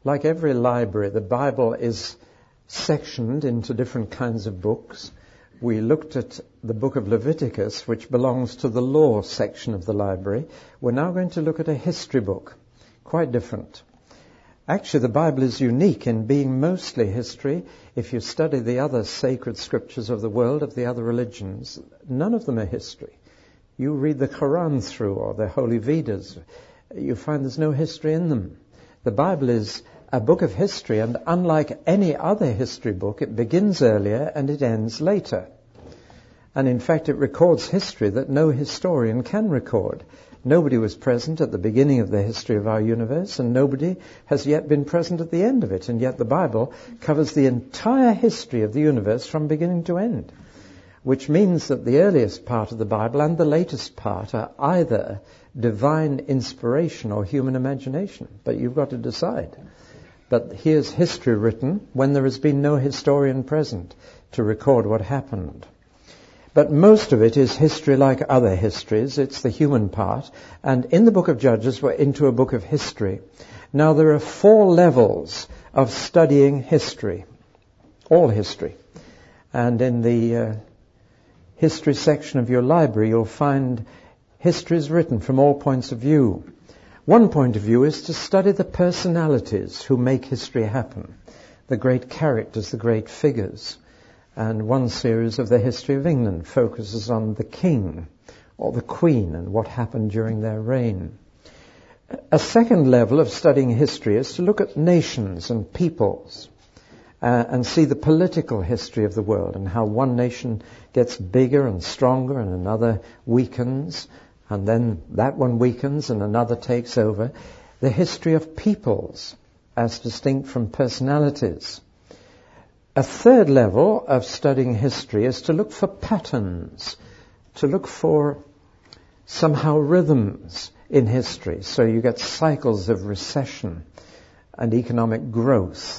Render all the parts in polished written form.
Like every library, the Bible is sectioned into different kinds of books. We looked at the book of Leviticus, which belongs to the law section of the library. We're now going to look at a history book, quite different. Actually, the Bible is unique in being mostly history. If you study the other sacred scriptures of the world, of the other religions, none of them are history. You read the Quran through, or the Holy Vedas, you find there's no history in them. The Bible is a book of history, and unlike any other history book, it begins earlier and it ends later. And in fact, it records history that no historian can record. Nobody was present at the beginning of the history of our universe, and nobody has yet been present at the end of it. And yet the Bible covers the entire history of the universe from beginning to end, which means that the earliest part of the Bible and the latest part are either divine inspiration or human imagination. But you've got to decide. But here's history written when there has been no historian present to record what happened. But most of it is history like other histories. It's the human part. And in the book of Judges, we're into a book of history. Now, there are 4 levels of studying history, all history. And in the history section of your library, you'll find histories written from all points of view. One point of view is to study the personalities who make history happen, the great characters, the great figures. And one series of the history of England focuses on the king or the queen and what happened during their reign. A second level of studying history is to look at nations and peoples and see the political history of the world and how one nation gets bigger and stronger and another weakens, and then that one weakens and another takes over. The history of peoples as distinct from personalities. A third level of studying history is to look for patterns, to look for somehow rhythms in history. So you get cycles of recession and economic growth.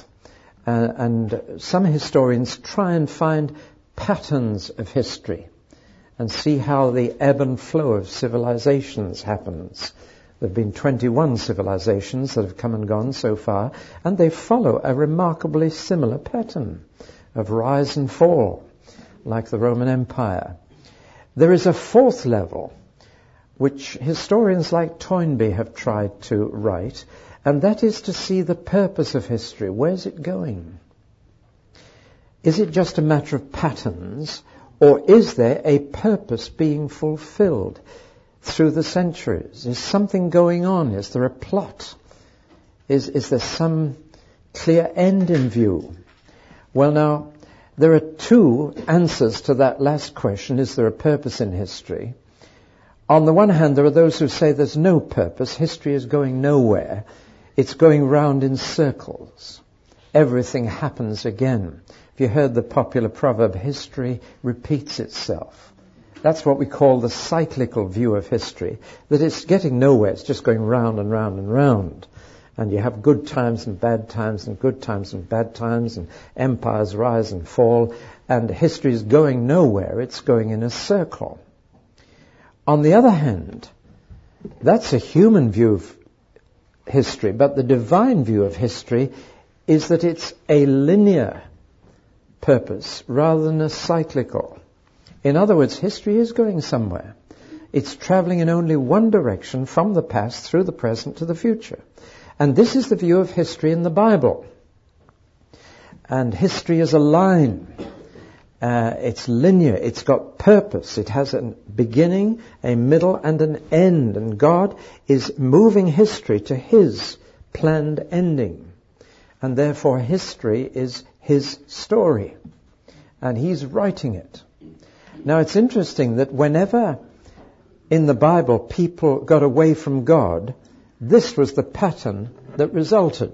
And some historians try and find patterns of history and see how the ebb and flow of civilizations happens. There have been 21 civilizations that have come and gone so far, and they follow a remarkably similar pattern of rise and fall, like the Roman Empire. There is a fourth level, which historians like Toynbee have tried to write, and that is to see the purpose of history. Where's it going? Is it just a matter of patterns, or is there a purpose being fulfilled through the centuries? Is something going on? Is there a plot? Is there some clear end in view? Well, now, there are 2 answers to that last question. Is there a purpose in history? On the one hand, there are those who say there's no purpose. History is going nowhere. It's going round in circles. Everything happens again. If you heard the popular proverb, history repeats itself. That's what we call the cyclical view of history, that it's getting nowhere, it's just going round and round and round. And you have good times and bad times and good times and bad times, and empires rise and fall, and history is going nowhere, it's going in a circle. On the other hand, that's a human view of history, but the divine view of history is that it's a linear purpose rather than a cyclical. In other words, history is going somewhere. It's traveling in only one direction, from the past through the present to the future. And this is the view of history in the Bible. And history is a line. It's linear. It's got purpose. It has a beginning, a middle, and an end. And God is moving history to His planned ending. And therefore history is His story. And He's writing it. Now, it's interesting that whenever in the Bible people got away from God, this was the pattern that resulted.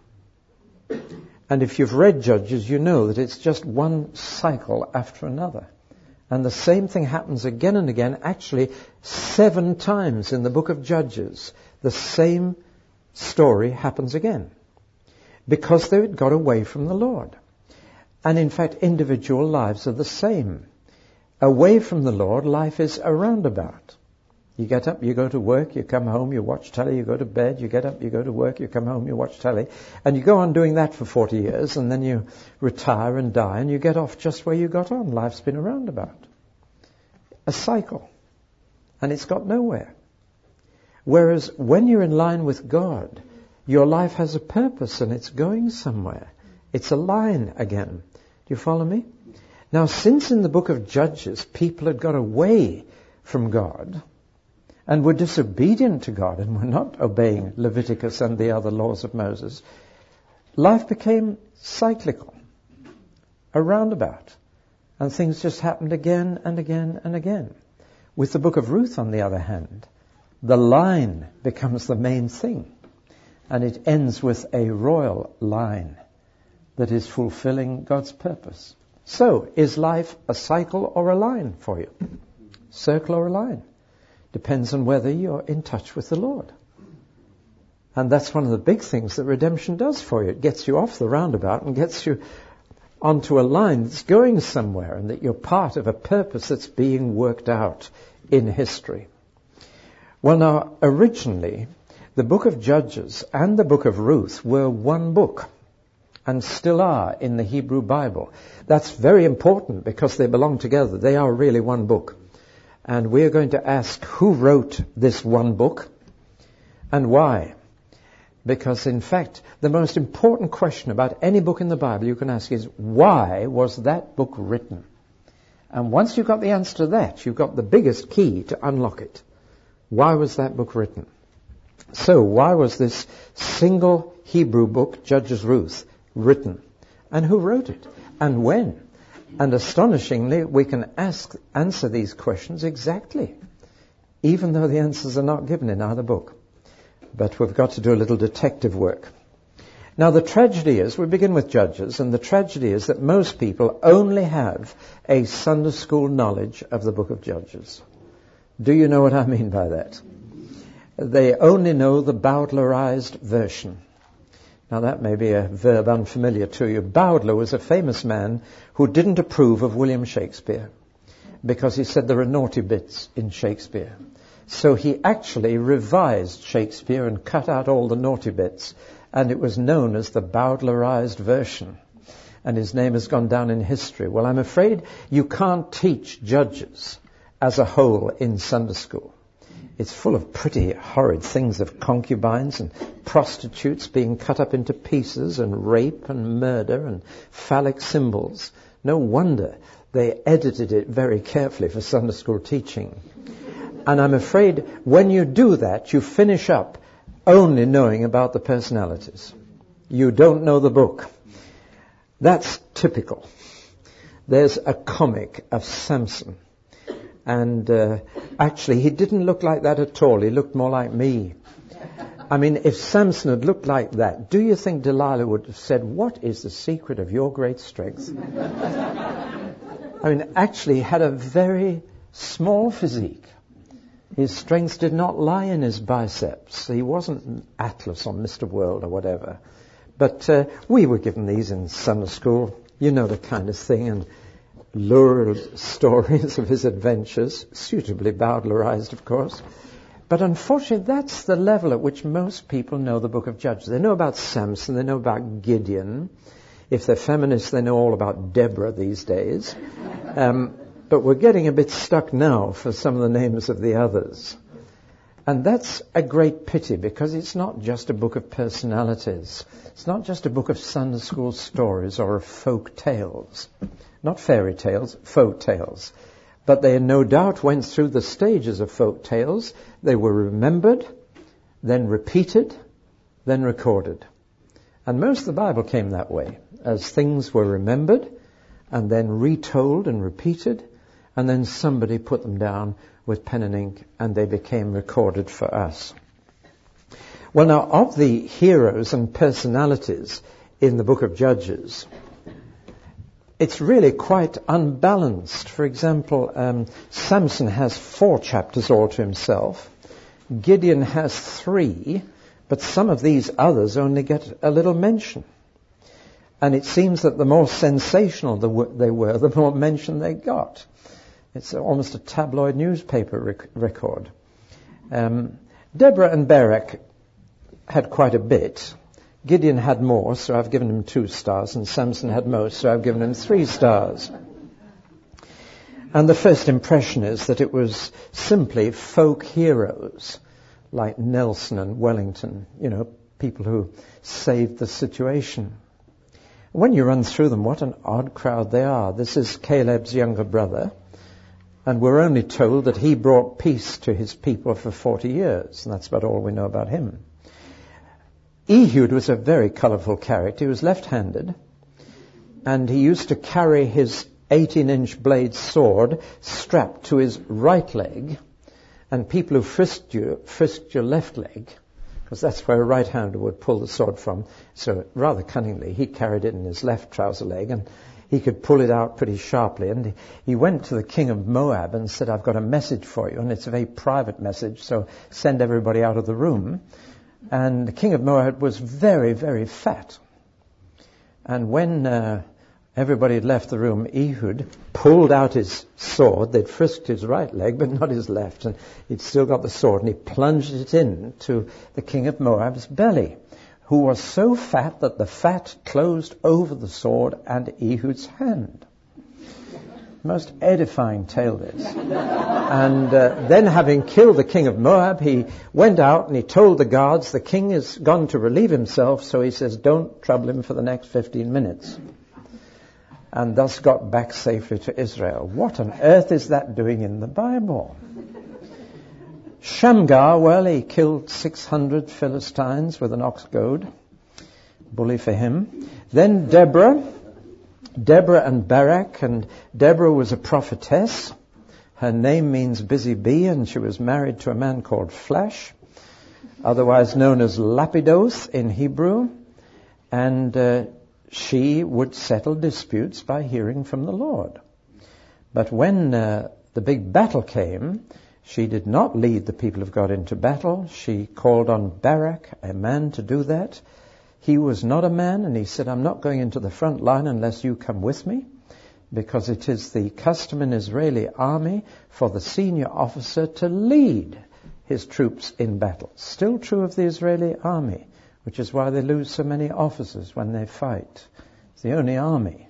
And if you've read Judges, you know that it's just one cycle after another. And the same thing happens again and again, actually 7 times in the book of Judges. The same story happens again, because they had got away from the Lord. And in fact, individual lives are the same. Away from the Lord, life is a roundabout. You get up, you go to work, you come home, you watch telly, you go to bed, you get up, you go to work, you come home, you watch telly. And you go on doing that for 40 years, and then you retire and die, and you get off just where you got on. Life's been a roundabout. A cycle. And it's got nowhere. Whereas when you're in line with God, your life has a purpose and it's going somewhere. It's a line again. Do you follow me? Now, since in the book of Judges, people had got away from God and were disobedient to God and were not obeying Leviticus and the other laws of Moses, life became cyclical, a roundabout. And things just happened again and again and again. With the book of Ruth, on the other hand, the line becomes the main thing. And it ends with a royal line that is fulfilling God's purpose. So, is life a cycle or a line for you? Circle or a line? Depends on whether you're in touch with the Lord. And that's one of the big things that redemption does for you. It gets you off the roundabout and gets you onto a line that's going somewhere, and that you're part of a purpose that's being worked out in history. Well, now, originally, the book of Judges and the book of Ruth were one book, and still are in the Hebrew Bible. That's very important because they belong together. They are really one book. And we're going to ask who wrote this one book and why. Because, in fact, the most important question about any book in the Bible you can ask is, why was that book written? And once you've got the answer to that, you've got the biggest key to unlock it. Why was that book written? So, why was this single Hebrew book, Judges Ruth, written? And who wrote it? And when? And astonishingly, we can answer these questions exactly, even though the answers are not given in either book. But we've got to do a little detective work. Now, the tragedy is, we begin with Judges, and the tragedy is that most people only have a Sunday school knowledge of the book of Judges. Do you know what I mean by that? They only know the Bowdlerized version. Now, that may be a verb unfamiliar to you. Bowdler was a famous man who didn't approve of William Shakespeare because he said there are naughty bits in Shakespeare. So he actually revised Shakespeare and cut out all the naughty bits, and it was known as the Bowdlerized version. And his name has gone down in history. Well, I'm afraid you can't teach Judges as a whole in Sunday school. It's full of pretty horrid things of concubines and prostitutes being cut up into pieces and rape and murder and phallic symbols. No wonder they edited it very carefully for Sunday school teaching. And I'm afraid when you do that, you finish up only knowing about the personalities. You don't know the book. That's typical. There's a comic of Samson. And actually, he didn't look like that at all. He looked more like me. I mean, if Samson had looked like that, do you think Delilah would have said, "What is the secret of your great strength?" I mean, actually, he had a very small physique. His strength did not lie in his biceps. He wasn't Atlas or Mr. World or whatever. But we were given these in Sunday school. You know the kind of thing, and lurid stories of his adventures, suitably Bowdlerized, of course. But unfortunately, that's the level at which most people know the book of Judges. They know about Samson, they know about Gideon. If they're feminists, they know all about Deborah these days. But we're getting a bit stuck now for some of the names of the others. And that's a great pity, because it's not just a book of personalities. It's not just a book of Sunday school stories or of folk tales. Not fairy tales, folk tales. But they no doubt went through the stages of folk tales. They were remembered, then repeated, then recorded. And most of the Bible came that way, as things were remembered and then retold and repeated, and then somebody put them down with pen and ink, and they became recorded for us. Well, now, of the heroes and personalities in the book of Judges, it's really quite unbalanced. For example, Samson has 4 chapters all to himself. Gideon has 3, but some of these others only get a little mention. And it seems that the more sensational they were, the more mention they got. It's almost a tabloid newspaper record. Deborah and Barak had quite a bit. Gideon had more, so I've given him 2 stars, and Samson had most, so I've given him 3 stars. And the first impression is that it was simply folk heroes, like Nelson and Wellington, people who saved the situation. When you run through them, what an odd crowd they are. This is Caleb's younger brother, and we're only told that he brought peace to his people for 40 years, and that's about all we know about him. Ehud was a very colourful character. He was left-handed, and he used to carry his 18-inch blade sword strapped to his right leg, and people who frisked your left leg, because that's where a right-hander would pull the sword from. So rather cunningly, he carried it in his left trouser leg, and he could pull it out pretty sharply. And he went to the king of Moab and said, I've got a message for you, and it's a very private message, so send everybody out of the room. And the king of Moab was very, very fat. And when everybody had left the room, Ehud pulled out his sword. They'd frisked his right leg, but not his left. And he'd still got the sword, and he plunged it into the king of Moab's belly, who was so fat that the fat closed over the sword and Ehud's hand. Most edifying tale this. And then, having killed the king of Moab, he went out and he told the guards, the king is gone to relieve himself, so he says, don't trouble him for the next 15 minutes. And thus got back safely to Israel. What on earth is that doing in the Bible? Shamgar, well, he killed 600 Philistines with an ox goad. Bully for him. Then Deborah and Barak, and Deborah was a prophetess. Her name means busy bee, and she was married to a man called Flash, otherwise known as Lapidoth in Hebrew, and she would settle disputes by hearing from the Lord. But when the big battle came, she did not lead the people of God into battle. She called on Barak, a man, to do that. He was not a man, and he said, I'm not going into the front line unless you come with me, because it is the custom in Israeli army for the senior officer to lead his troops in battle. Still true of the Israeli army, which is why they lose so many officers when they fight. It's the only army.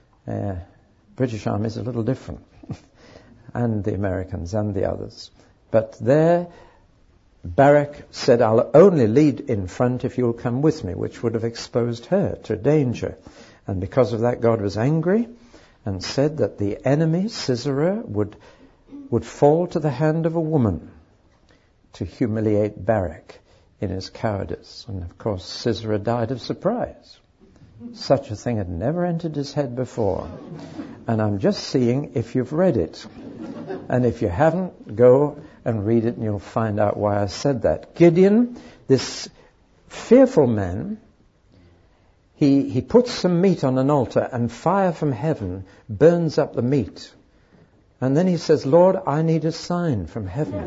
British army is a little different, and the Americans and the others. But there, Barak said, I'll only lead in front if you'll come with me, which would have exposed her to danger. And because of that, God was angry and said that the enemy, Sisera, would fall to the hand of a woman to humiliate Barak in his cowardice. And of course, Sisera died of surprise. Such a thing had never entered his head before. And I'm just seeing if you've read it. And if you haven't, go and read it and you'll find out why I said that. Gideon, this fearful man, he puts some meat on an altar and fire from heaven burns up the meat. And then he says, Lord, I need a sign from heaven.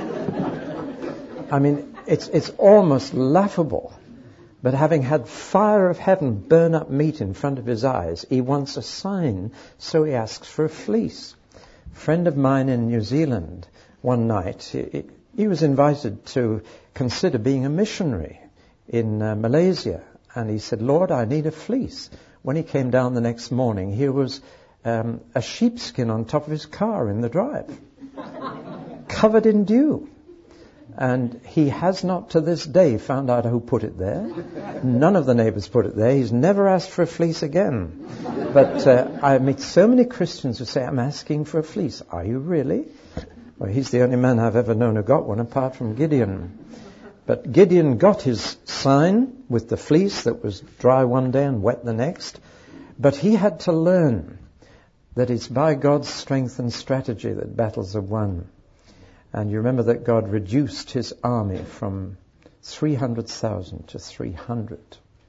I mean, it's almost laughable. But having had fire of heaven burn up meat in front of his eyes, he wants a sign, so he asks for a fleece. A friend of mine in New Zealand, one night, he was invited to consider being a missionary in Malaysia. And he said, Lord, I need a fleece. When he came down the next morning, here was a sheepskin on top of his car in the drive, covered in dew. And he has not to this day found out who put it there. None of the neighbors put it there. He's never asked for a fleece again. But I meet so many Christians who say, I'm asking for a fleece. Are you really? Well, he's the only man I've ever known who got one, apart from Gideon. But Gideon got his sign with the fleece that was dry one day and wet the next. But he had to learn that it's by God's strength and strategy that battles are won. And you remember that God reduced his army from 200,000 to 300,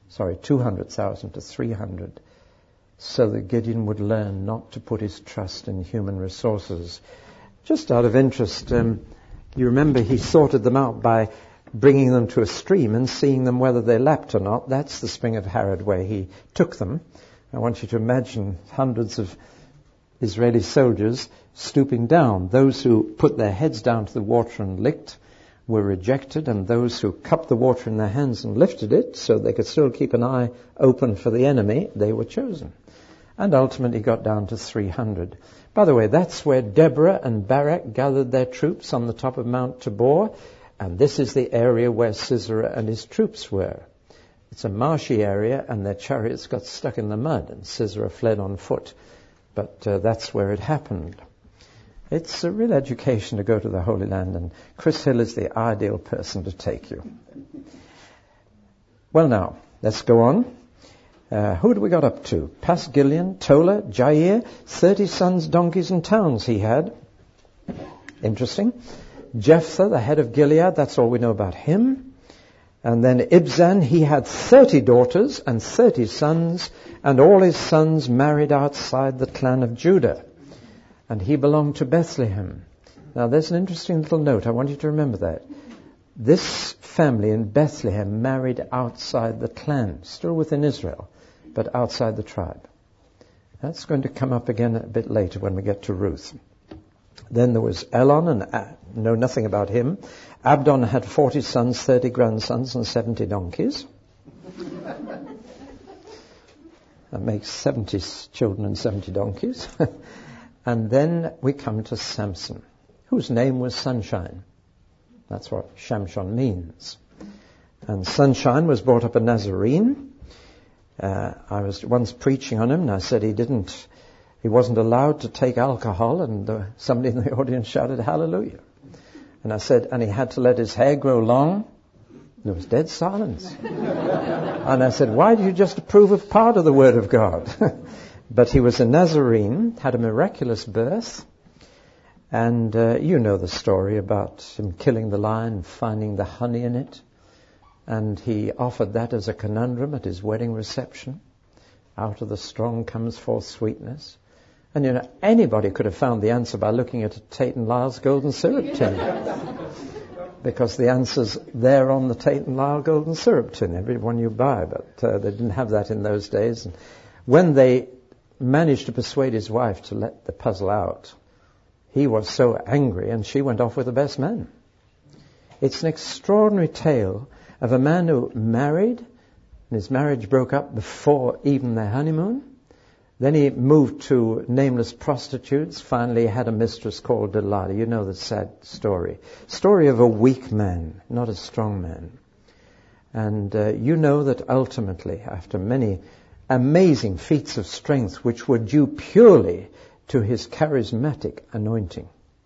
so that Gideon would learn not to put his trust in human resources. Just out of interest, you remember he sorted them out by bringing them to a stream and seeing them whether they lapped or not. That's the Spring of Harod where he took them. I want you to imagine hundreds of Israeli soldiers stooping down. Those who put their heads down to the water and licked were rejected, and those who cupped the water in their hands and lifted it so they could still keep an eye open for the enemy, they were chosen. And ultimately got down to 300. By the way, that's where Deborah and Barak gathered their troops on the top of Mount Tabor, and this is the area where Sisera and his troops were. It's a marshy area, and their chariots got stuck in the mud, and Sisera fled on foot. But that's where it happened. It's a real education to go to the Holy Land, and Chris Hill is the ideal person to take you. Well, now, let's go on. Who do we got up to? Pas-Gileon, Tola, Jair, 30 sons, donkeys, and towns he had. Interesting. Jephthah, the head of Gilead, that's all we know about him. And then Ibzan, he had 30 daughters and 30 sons, and all his sons married outside the clan of Judah. And he belonged to Bethlehem. Now, there's an interesting little note. I want you to remember that. This family in Bethlehem married outside the clan, still within Israel, but outside the tribe. That's going to come up again a bit later when we get to Ruth. Then there was Elon, and know nothing about him. Abdon had 40 sons, 30 grandsons, and 70 donkeys. That makes 70 children and 70 donkeys. And then we come to Samson, whose name was Sunshine. That's what Shamshon means. And Sunshine was brought up a Nazarene. I was once preaching on him, and I said he wasn't allowed to take alcohol, and somebody in the audience shouted, "Hallelujah." And I said, and he had to let his hair grow long. There was dead silence. And I said, why do you just approve of part of the Word of God? But he was a Nazarene, had a miraculous birth, and you know the story about him killing the lion, finding the honey in it, and he offered that as a conundrum at his wedding reception. Out of the strong comes forth sweetness. And you know, anybody could have found the answer by looking at Tate and Lyle's golden syrup tin. Because the answer's there on the Tate and Lyle golden syrup tin, every one you buy, but they didn't have that in those days. And when they managed to persuade his wife to let the puzzle out, he was so angry, and she went off with the best man. It's an extraordinary tale of a man who married, and his marriage broke up before even their honeymoon. Then he moved to nameless prostitutes. Finally, he had a mistress called Delilah. You know the sad story. Story of a weak man, not a strong man. And you know that ultimately, after many amazing feats of strength, which were due purely to his charismatic anointing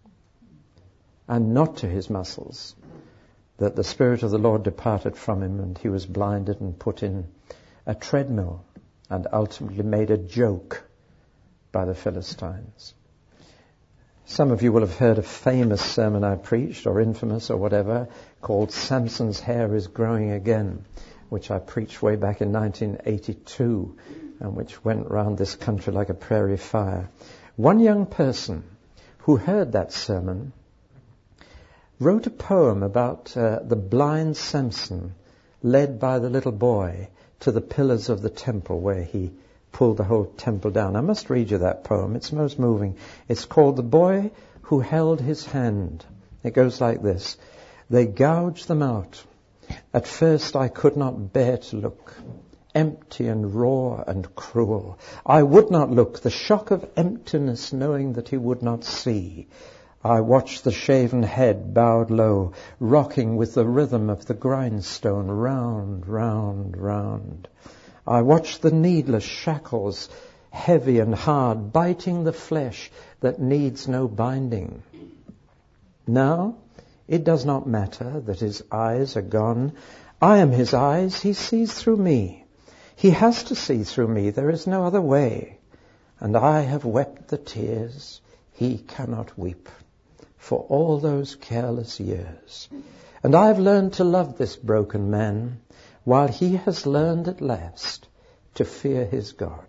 and not to his muscles, that the Spirit of the Lord departed from him, and he was blinded and put in a treadmill, and ultimately made a joke by the Philistines. Some of you will have heard a famous sermon I preached, or infamous or whatever, called Samson's Hair is Growing Again, which I preached way back in 1982, and which went round this country like a prairie fire. One young person who heard that sermon wrote a poem about the blind Samson led by the little boy to the pillars of the temple where he pulled the whole temple down. I must read you that poem. It's most moving. It's called The Boy Who Held His Hand. It goes like this. They gouged them out. At first I could not bear to look. Empty and raw and cruel. I would not look. The shock of emptiness knowing that he would not see. I watched the shaven head bowed low, rocking with the rhythm of the grindstone, round, round, round. I watched the needless shackles, heavy and hard, biting the flesh that needs no binding. Now, it does not matter that his eyes are gone. I am his eyes. He sees through me. He has to see through me. There is no other way. And I have wept the tears he cannot weep for all those careless years. And I have learned to love this broken man, while he has learned at last to fear his God.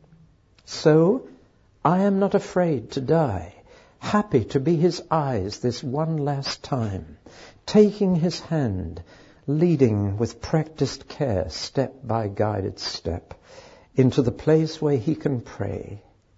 So I am not afraid to die, happy to be his eyes this one last time, taking his hand, leading with practiced care, step by guided step, into the place where he can pray,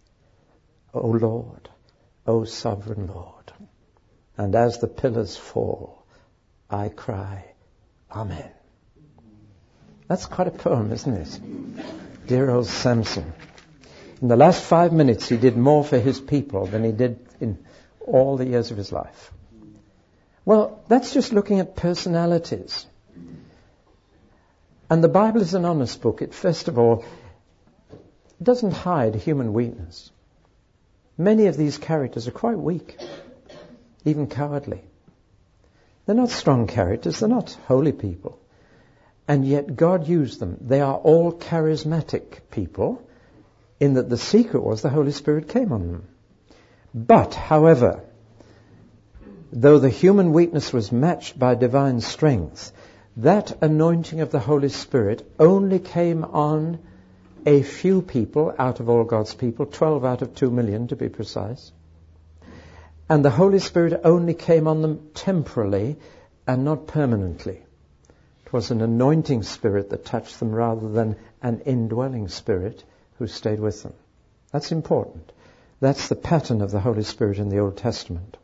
O Lord, O sovereign Lord. And as the pillars fall, I cry, Amen. That's quite a poem, isn't it? Dear old Samson. In the last 5 minutes, he did more for his people than he did in all the years of his life. Well, that's just looking at personalities. And the Bible is an honest book. It, first of all, doesn't hide human weakness. Many of these characters are quite weak, even cowardly. They're not strong characters. They're not holy people. And yet God used them. They are all charismatic people, in that the secret was the Holy Spirit came on them. But, however, though the human weakness was matched by divine strength, that anointing of the Holy Spirit only came on a few people out of all God's people, 12 out of 2 million to be precise. And the Holy Spirit only came on them temporarily and not permanently. It was an anointing spirit that touched them rather than an indwelling spirit who stayed with them. That's important. That's the pattern of the Holy Spirit in the Old Testament.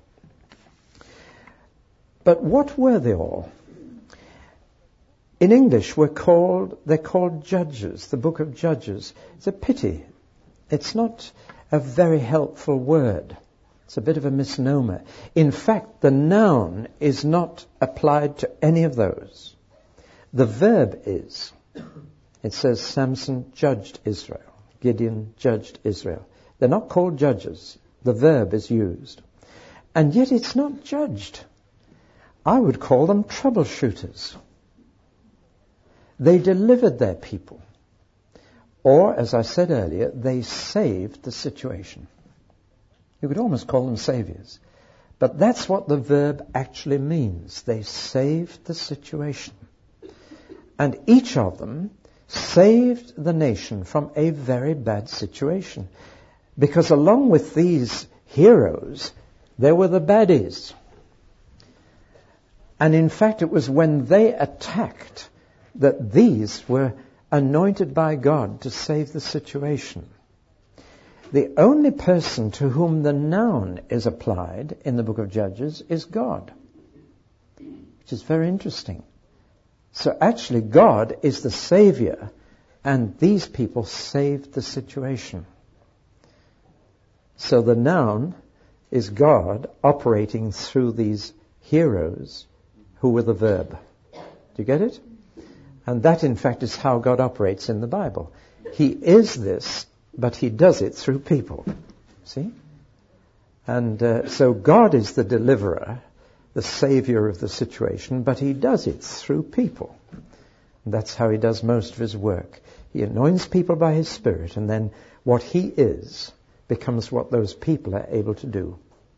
But what were they all? In English, they're called Judges, the book of Judges. It's a pity. It's not a very helpful word. It's a bit of a misnomer. In fact, the noun is not applied to any of those. The verb is. It says Samson judged Israel. Gideon judged Israel. They're not called judges. The verb is used. And yet it's not judged. I would call them troubleshooters. They delivered their people. Or, as I said earlier, they saved the situation. You could almost call them saviors. But that's what the verb actually means. They saved the situation. And each of them saved the nation from a very bad situation. Because along with these heroes, there were the baddies. And in fact, it was when they attacked that these were anointed by God to save the situation. The only person to whom the noun is applied in the book of Judges is God, which is very interesting. So actually God is the Savior, and these people saved the situation. So the noun is God operating through these heroes who were the verb. Do you get it? And that, in fact, is how God operates in the Bible. He is this, but he does it through people. See? And so God is the deliverer, the savior of the situation, but he does it through people. And that's how he does most of his work. He anoints people by his Spirit, and then what he is becomes what those people are able to do.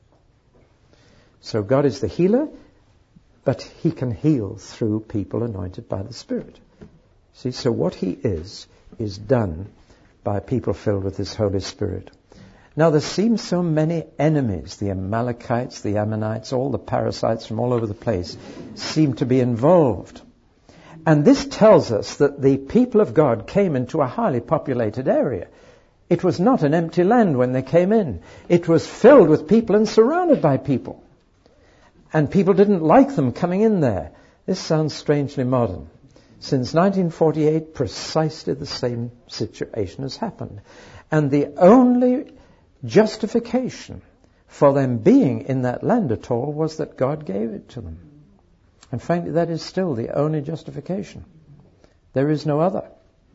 So God is the healer, but he can heal through people anointed by the Spirit. See, so what he is done by people filled with his Holy Spirit. Now there seem so many enemies. The Amalekites, the Ammonites, all the parasites from all over the place seem to be involved. And this tells us that the people of God came into a highly populated area. It was not an empty land when they came in. It was filled with people and surrounded by people. And people didn't like them coming in there. This sounds strangely modern. Since 1948, precisely the same situation has happened. And the only justification for them being in that land at all was that God gave it to them. And frankly, that is still the only justification. There is no other.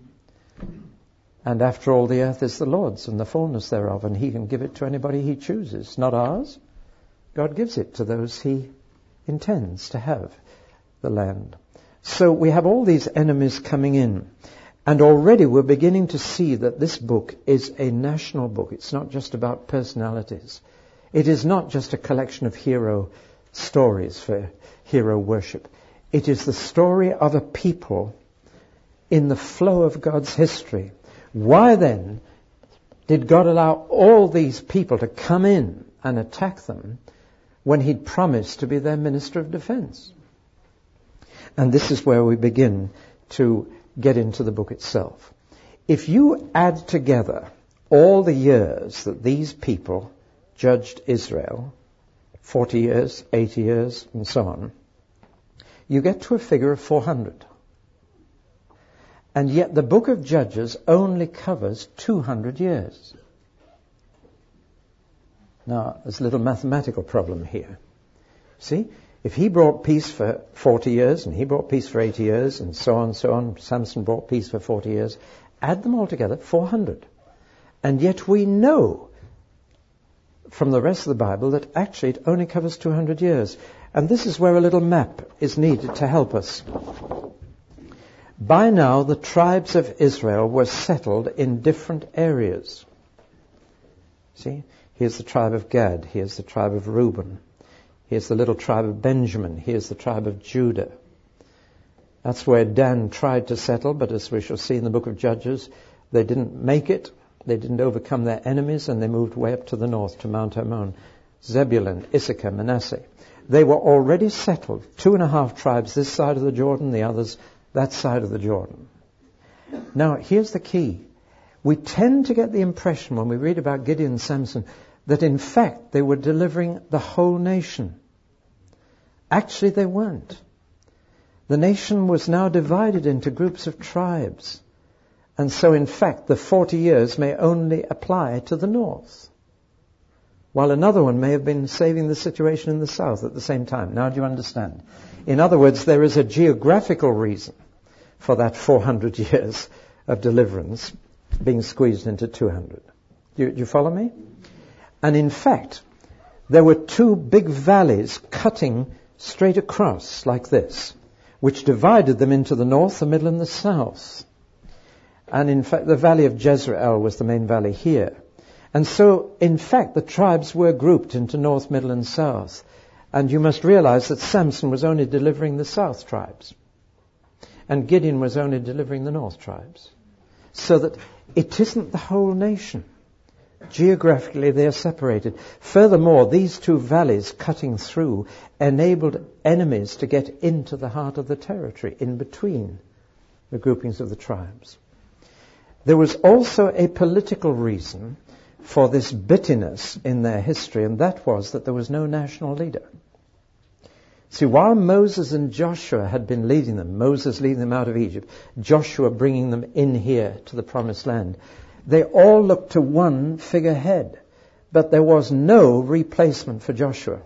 And after all, the earth is the Lord's and the fullness thereof, and he can give it to anybody he chooses, not ours. God gives it to those he intends to have the land. So we have all these enemies coming in. And already we're beginning to see that this book is a national book. It's not just about personalities. It is not just a collection of hero stories for hero worship. It is the story of a people in the flow of God's history. Why then did God allow all these people to come in and attack them when he'd promised to be their minister of defense? And this is where we begin to get into the book itself. If you add together all the years that these people judged Israel, 40 years, 80 years, and so on, you get to a figure of 400. And yet the book of Judges only covers 200 years. Now, there's a little mathematical problem here. See, if he brought peace for 40 years, and he brought peace for 80 years, and so on, Samson brought peace for 40 years, add them all together, 400. And yet we know from the rest of the Bible that actually it only covers 200 years. And this is where a little map is needed to help us. By now, the tribes of Israel were settled in different areas. See, here's the tribe of Gad, here's the tribe of Reuben, here's the little tribe of Benjamin, here's the tribe of Judah. That's where Dan tried to settle, but as we shall see in the book of Judges, they didn't make it, they didn't overcome their enemies, and they moved way up to the north, to Mount Hermon. Zebulun, Issachar, Manasseh. They were already settled, 2.5 tribes this side of the Jordan, the others that side of the Jordan. Now, here's the key. We tend to get the impression when we read about Gideon and Samson that in fact they were delivering the whole nation. Actually, they weren't. The nation was now divided into groups of tribes. And so, in fact, the 40 years may only apply to the north, while another one may have been saving the situation in the south at the same time. Now, do you understand? In other words, there is a geographical reason for that 400 years of deliverance being squeezed into 200. Do you follow me? And in fact, there were 2 big valleys cutting straight across like this, which divided them into the north, the middle, and the south. And in fact, the valley of Jezreel was the main valley here. And so, in fact, the tribes were grouped into north, middle, and south. And you must realize that Samson was only delivering the south tribes. And Gideon was only delivering the north tribes. So that it isn't the whole nation. Geographically, they are separated. Furthermore, these 2 valleys cutting through enabled enemies to get into the heart of the territory, in between the groupings of the tribes. There was also a political reason for this bitterness in their history, and that was that there was no national leader. See, while Moses and Joshua had been leading them, Moses leading them out of Egypt, Joshua bringing them in here to the promised land, they all looked to one figurehead, but there was no replacement for Joshua.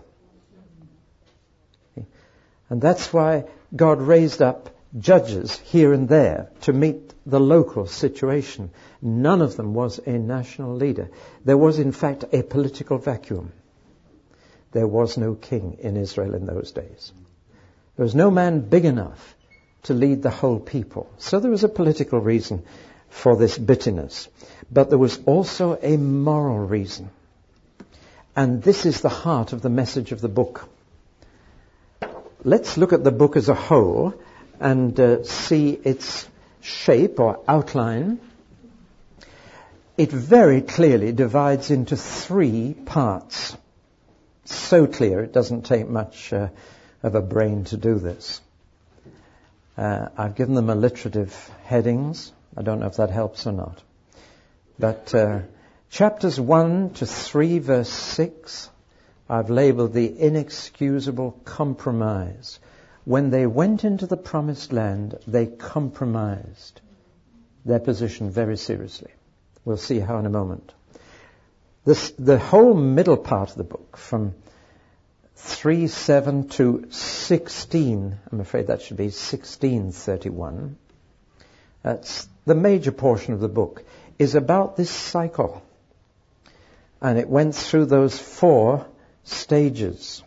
And that's why God raised up judges here and there to meet the local situation. None of them was a national leader. There was, in fact, a political vacuum. There was no king in Israel in those days. There was no man big enough to lead the whole people. So there was a political reason for this bitterness. But there was also a moral reason. And this is the heart of the message of the book. Let's look at the book as a whole and see its shape or outline. It very clearly divides into 3 parts. So clear, it doesn't take much of a brain to do this. I've given them alliterative headings. I don't know if that helps or not. But chapters 1 to 3, verse 6, I've labeled the inexcusable compromise. When they went into the promised land, they compromised their position very seriously. We'll see how in a moment. The whole middle part of the book, from 3:7 to 16, I'm afraid that should be 16:31, that's the major portion of the book, is about this cycle. And it went through those 4 stages.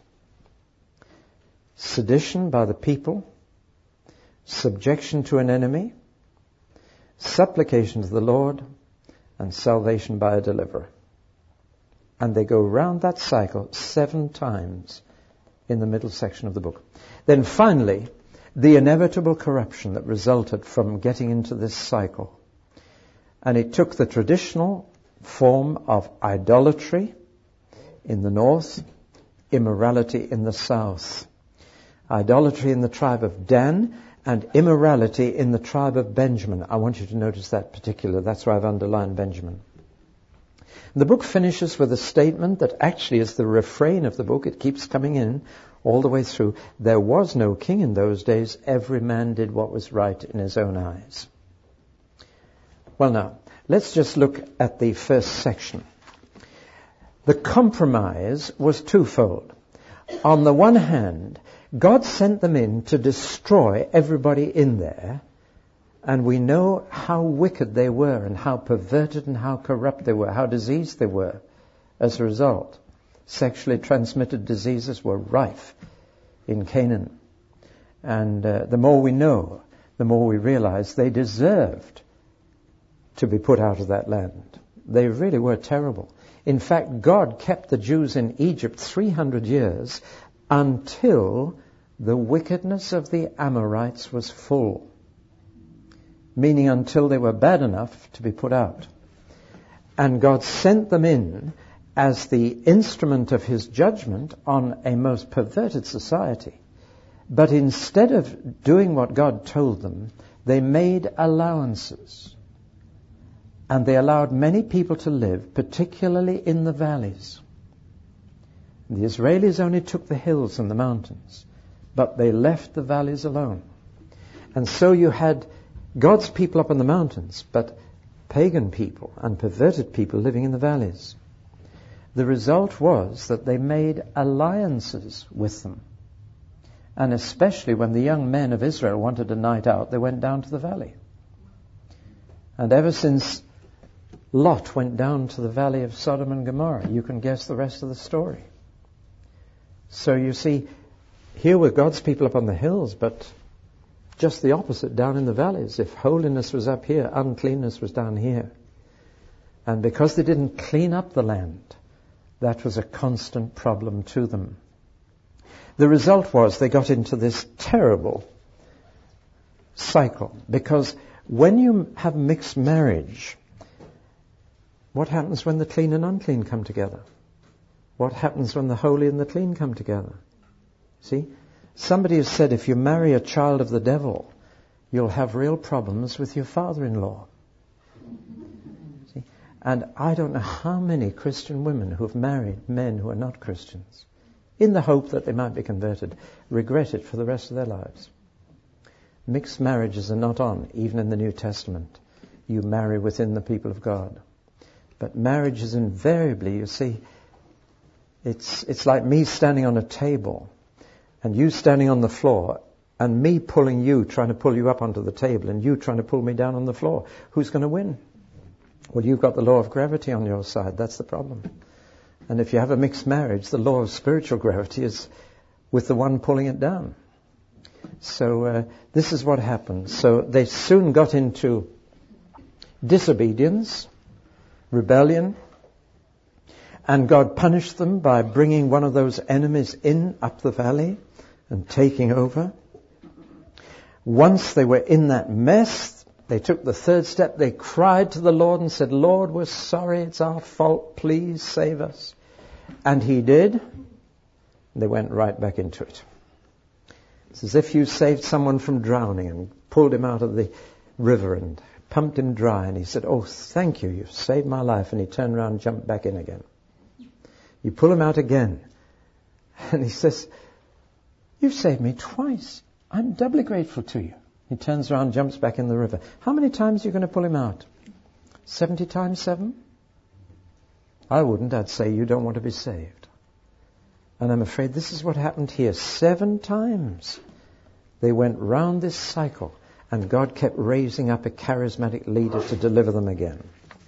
Sedition by the people, subjection to an enemy, supplication to the Lord, and salvation by a deliverer. And they go round that cycle 7 times in the middle section of the book. Then finally, the inevitable corruption that resulted from getting into this cycle. And it took the traditional form of idolatry in the north, immorality in the south. Idolatry in the tribe of Dan and immorality in the tribe of Benjamin. I want you to notice that particular. That's why I've underlined Benjamin. The book finishes with a statement that actually is the refrain of the book. It keeps coming in. all the way through. There was no king in those days. Every man did what was right in his own eyes. Well, now, let's just look at the first section. The compromise was twofold. On the one hand, God sent them in to destroy everybody in there, and we know how wicked they were and how perverted and how corrupt they were, how diseased they were as a result. Sexually transmitted diseases were rife in Canaan. And the more we know, the more we realize they deserved to be put out of that land. They really were terrible. In fact, God kept the Jews in Egypt 300 years until the wickedness of the Amorites was full. Meaning until they were bad enough to be put out. And God sent them in as the instrument of his judgment on a most perverted society. But instead of doing what God told them, they made allowances. And they allowed many people to live, particularly in the valleys. The Israelis only took the hills and the mountains, but they left the valleys alone. And so you had God's people up in the mountains, but pagan people and perverted people living in the valleys. The result was that they made alliances with them. And especially when the young men of Israel wanted a night out, they went down to the valley. And ever since Lot went down to the valley of Sodom and Gomorrah, you can guess the rest of the story. So you see, here were God's people up on the hills, but just the opposite down in the valleys. If holiness was up here, uncleanness was down here. And because they didn't clean up the land, that was a constant problem to them. The result was they got into this terrible cycle. Because when you have mixed marriage, what happens when the clean and unclean come together? What happens when the holy and the clean come together? See? Somebody has said if you marry a child of the devil, you'll have real problems with your father-in-law. See? And I don't know how many Christian women who have married men who are not Christians, in the hope that they might be converted, regret it for the rest of their lives. Mixed marriages are not on, even in the New Testament. You marry within the people of God. But marriage is invariably, you see, it's like me standing on a table and you standing on the floor, and me pulling you, trying to pull you up onto the table, and you trying to pull me down on the floor. Who's going to win? Well, you've got the law of gravity on your side. That's the problem. And if you have a mixed marriage, the law of spiritual gravity is with the one pulling it down. So this is what happened. So they soon got into disobedience, rebellion, and God punished them by bringing one of those enemies in up the valley and taking over. Once they were in that mess, they took the third step. They cried to the Lord and said, Lord, we're sorry, it's our fault, please save us. And he did. They went right back into it. It's as if you saved someone from drowning and pulled him out of the river and pumped him dry. And he said, oh, thank you, you've saved my life. And he turned around and jumped back in again. You pull him out again. And he says, you've saved me twice. I'm doubly grateful to you. He turns around, jumps back in the river. How many times are you going to pull him out? 70 times 7? I wouldn't. I'd say you don't want to be saved. And I'm afraid this is what happened here. 7 times they went round this cycle, and God kept raising up a charismatic leader to deliver them again.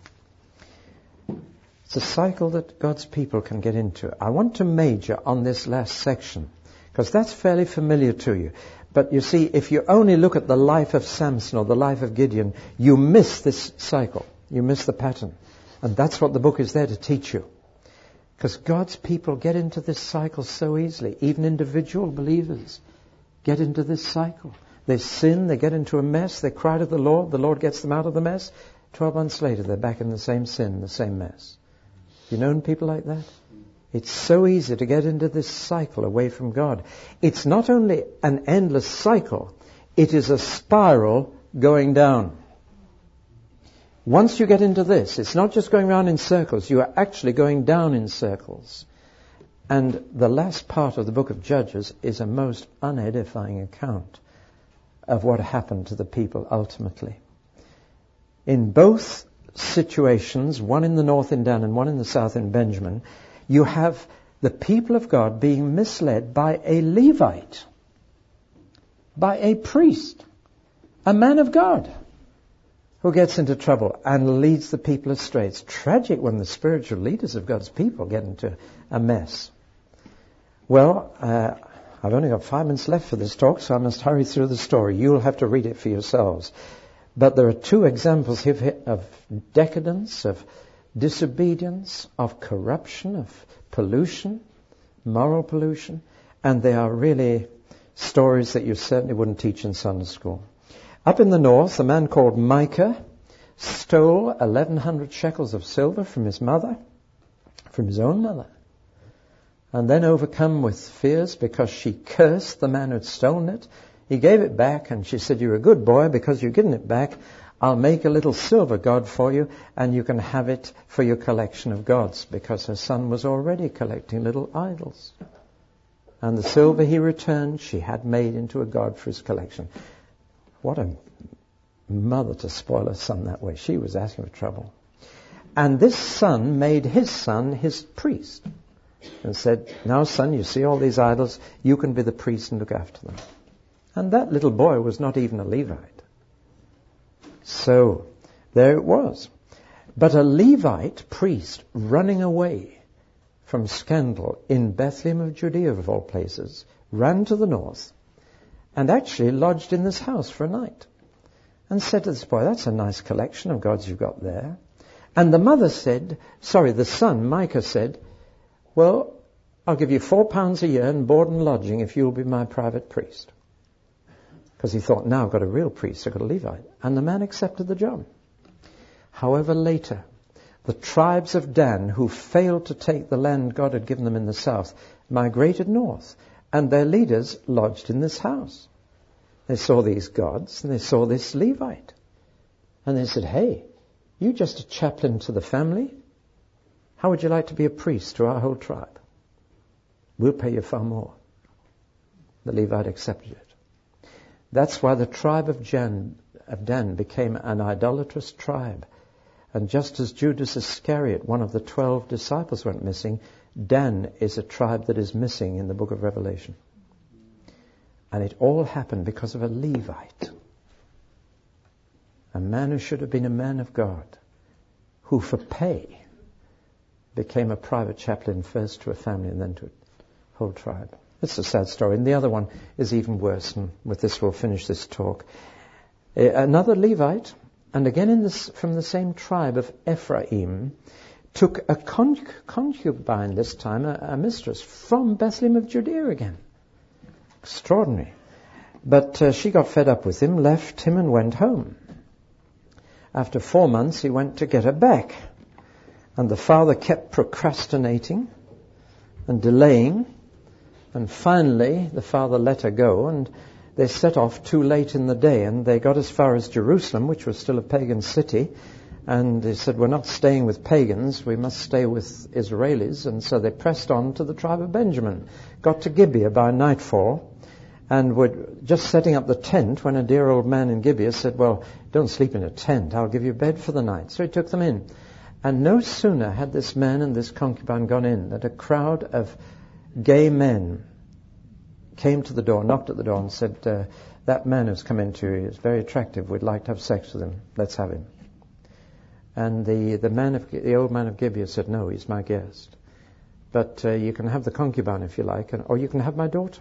It's a cycle that God's people can get into. I want to major on this last section, because that's fairly familiar to you. But you see, if you only look at the life of Samson or the life of Gideon, you miss this cycle. You miss the pattern. And that's what the book is there to teach you. Because God's people get into this cycle so easily. Even individual believers get into this cycle. They sin, they get into a mess, they cry to the Lord gets them out of the mess. 12 months later, they're back in the same sin, the same mess. You known people like that? It's so easy to get into this cycle away from God. It's not only an endless cycle, it is a spiral going down. Once you get into this, it's not just going around in circles, you are actually going down in circles. And the last part of the book of Judges is a most unedifying account of what happened to the people ultimately. In both situations, one in the north in Dan and one in the south in Benjamin, you have the people of God being misled by a Levite, by a priest, a man of God, who gets into trouble and leads the people astray. It's tragic when the spiritual leaders of God's people get into a mess. Well, I've only got 5 minutes left for this talk, so I must hurry through the story. You'll have to read it for yourselves. But there are 2 examples here of decadence, of disobedience, of corruption, of pollution, moral pollution, and they are really stories that you certainly wouldn't teach in Sunday school. Up in the north, a man called Micah stole 1,100 shekels of silver from his mother, from his own mother. And then, overcome with fears because she cursed the man who had stolen it, he gave it back, and she said, "You're a good boy, because you're giving it back, I'll make a little silver god for you, and you can have it for your collection of gods," because her son was already collecting little idols. And the silver he returned, she had made into a god for his collection. What a mother to spoil her son that way. She was asking for trouble. And this son made his son his priest, and said, "Now, son, you see all these idols, you can be the priest and look after them." And that little boy was not even a Levite. So, there it was. But a Levite priest running away from scandal in Bethlehem of Judea, of all places, ran to the north and actually lodged in this house for a night. And said to this boy, "That's a nice collection of gods you've got there." And the son, Micah, said, "Well, I'll give you £4 a year and board and lodging if you'll be my private priest." Because he thought, now I've got a real priest, I've got a Levite. And the man accepted the job. However, later, the tribes of Dan, who failed to take the land God had given them in the south, migrated north, and their leaders lodged in this house. They saw these gods, and they saw this Levite. And they said, "Hey, you're just a chaplain to the family. How would you like to be a priest to our whole tribe? We'll pay you far more." The Levite accepted it. That's why the tribe of Dan became an idolatrous tribe. And just as Judas Iscariot, one of the 12 disciples, went missing, Dan is a tribe that is missing in the book of Revelation. And it all happened because of a Levite. A man who should have been a man of God, who for pay became a private chaplain first to a family and then to a whole tribe. It's a sad story. And the other one is even worse, and with this we'll finish this talk. Another Levite, and again from the same tribe of Ephraim, took a concubine this time, a mistress, from Bethlehem of Judea again. Extraordinary. But she got fed up with him, left him and went home. After 4 months he went to get her back. And the father kept procrastinating and delaying. And finally, the father let her go, and they set off too late in the day, and they got as far as Jerusalem, which was still a pagan city, and they said, "We're not staying with pagans, we must stay with Israelis," and so they pressed on to the tribe of Benjamin, got to Gibeah by nightfall, and were just setting up the tent when a dear old man in Gibeah said, "Well, don't sleep in a tent, I'll give you a bed for the night." So he took them in. And no sooner had this man and this concubine gone in that a crowd of gay men came to the door, knocked at the door and said, "That man who's come into you is very attractive. We'd like to have sex with him. Let's have him." And the old man of Gibeah said, "No, he's my guest. But you can have the concubine if you like, or you can have my daughter."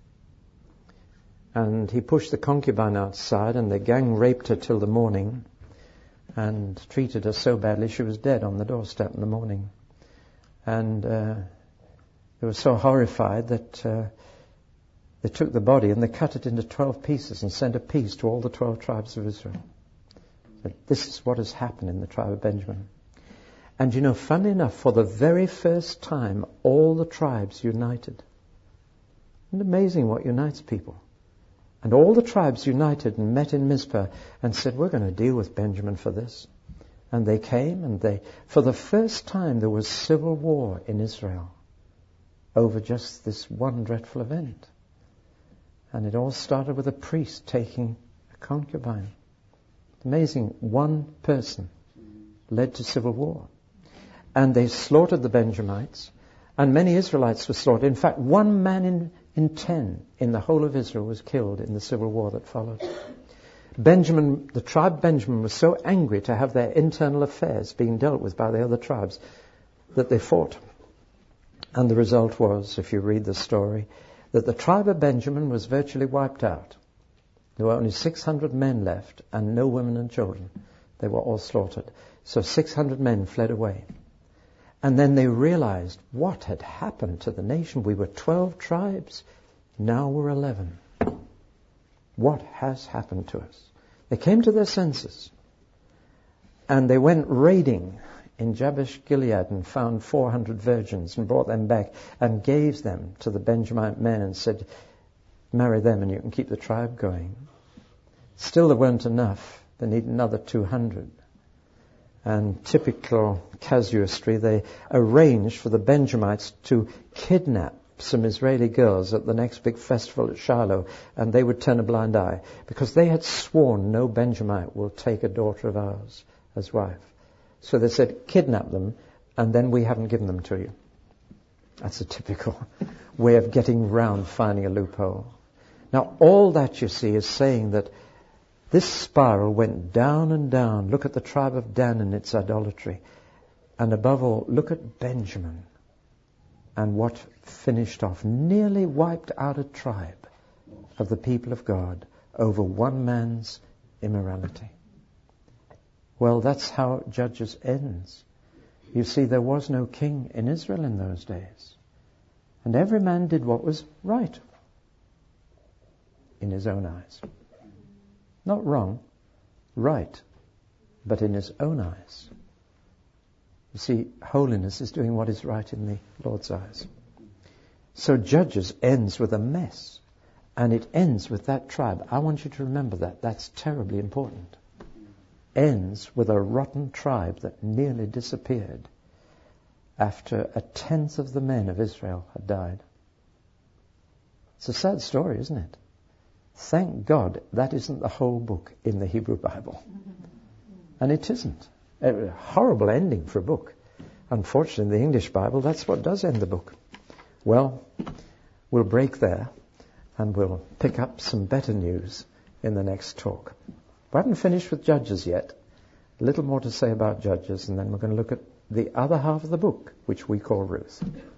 And he pushed the concubine outside, and the gang raped her till the morning and treated her so badly she was dead on the doorstep in the morning. And they were so horrified that they took the body and they cut it into 12 pieces and sent a piece to all the 12 tribes of Israel. But this is what has happened in the tribe of Benjamin. And you know, funnily enough, for the very first time, all the tribes united. Isn't it amazing what unites people? And all the tribes united and met in Mizpah and said, "We're going to deal with Benjamin for this." And they came, and for the first time there was civil war in Israel. over just this one dreadful event. And it all started with a priest taking a concubine. Amazing. One person led to civil war. And they slaughtered the Benjamites, and many Israelites were slaughtered. In fact, 1 man in 10 in the whole of Israel was killed in the civil war that followed. Benjamin, the tribe Benjamin, was so angry to have their internal affairs being dealt with by the other tribes that they fought. And the result was, if you read the story, that the tribe of Benjamin was virtually wiped out. There were only 600 men left and no women and children. They were all slaughtered. So 600 men fled away. And then they realized what had happened to the nation. We were 12 tribes. Now we're 11. What has happened to us? They came to their senses. And they went raiding in Jabesh Gilead and found 400 virgins and brought them back and gave them to the Benjamite men and said, marry them and you can keep the tribe going. Still there weren't enough. They needed another 200. And typical casuistry, they arranged for the Benjamites to kidnap some Israeli girls at the next big festival at Shiloh, and they would turn a blind eye because they had sworn no Benjamite will take a daughter of ours as wife. So they said, kidnap them, and then we haven't given them to you. That's a typical way of getting round finding a loophole. Now, all that you see is saying that this spiral went down and down. Look at the tribe of Dan and its idolatry. And above all, look at Benjamin and what finished off. Nearly wiped out a tribe of the people of God over one man's immorality. Well, that's how Judges ends. You see, there was no king in Israel in those days. And every man did what was right in his own eyes. Not wrong, right, but in his own eyes. You see, holiness is doing what is right in the Lord's eyes. So Judges ends with a mess, and it ends with that tribe. I want you to remember that. That's terribly important. Ends with a rotten tribe that nearly disappeared after 1/10 of the men of Israel had died. It's a sad story, isn't it? Thank God that isn't the whole book in the Hebrew Bible. And it isn't. A horrible ending for a book. Unfortunately, in the English Bible, that's what does end the book. Well, we'll break there and we'll pick up some better news in the next talk. We haven't finished with Judges yet. A little more to say about Judges, and then we're going to look at the other half of the book, which we call Ruth.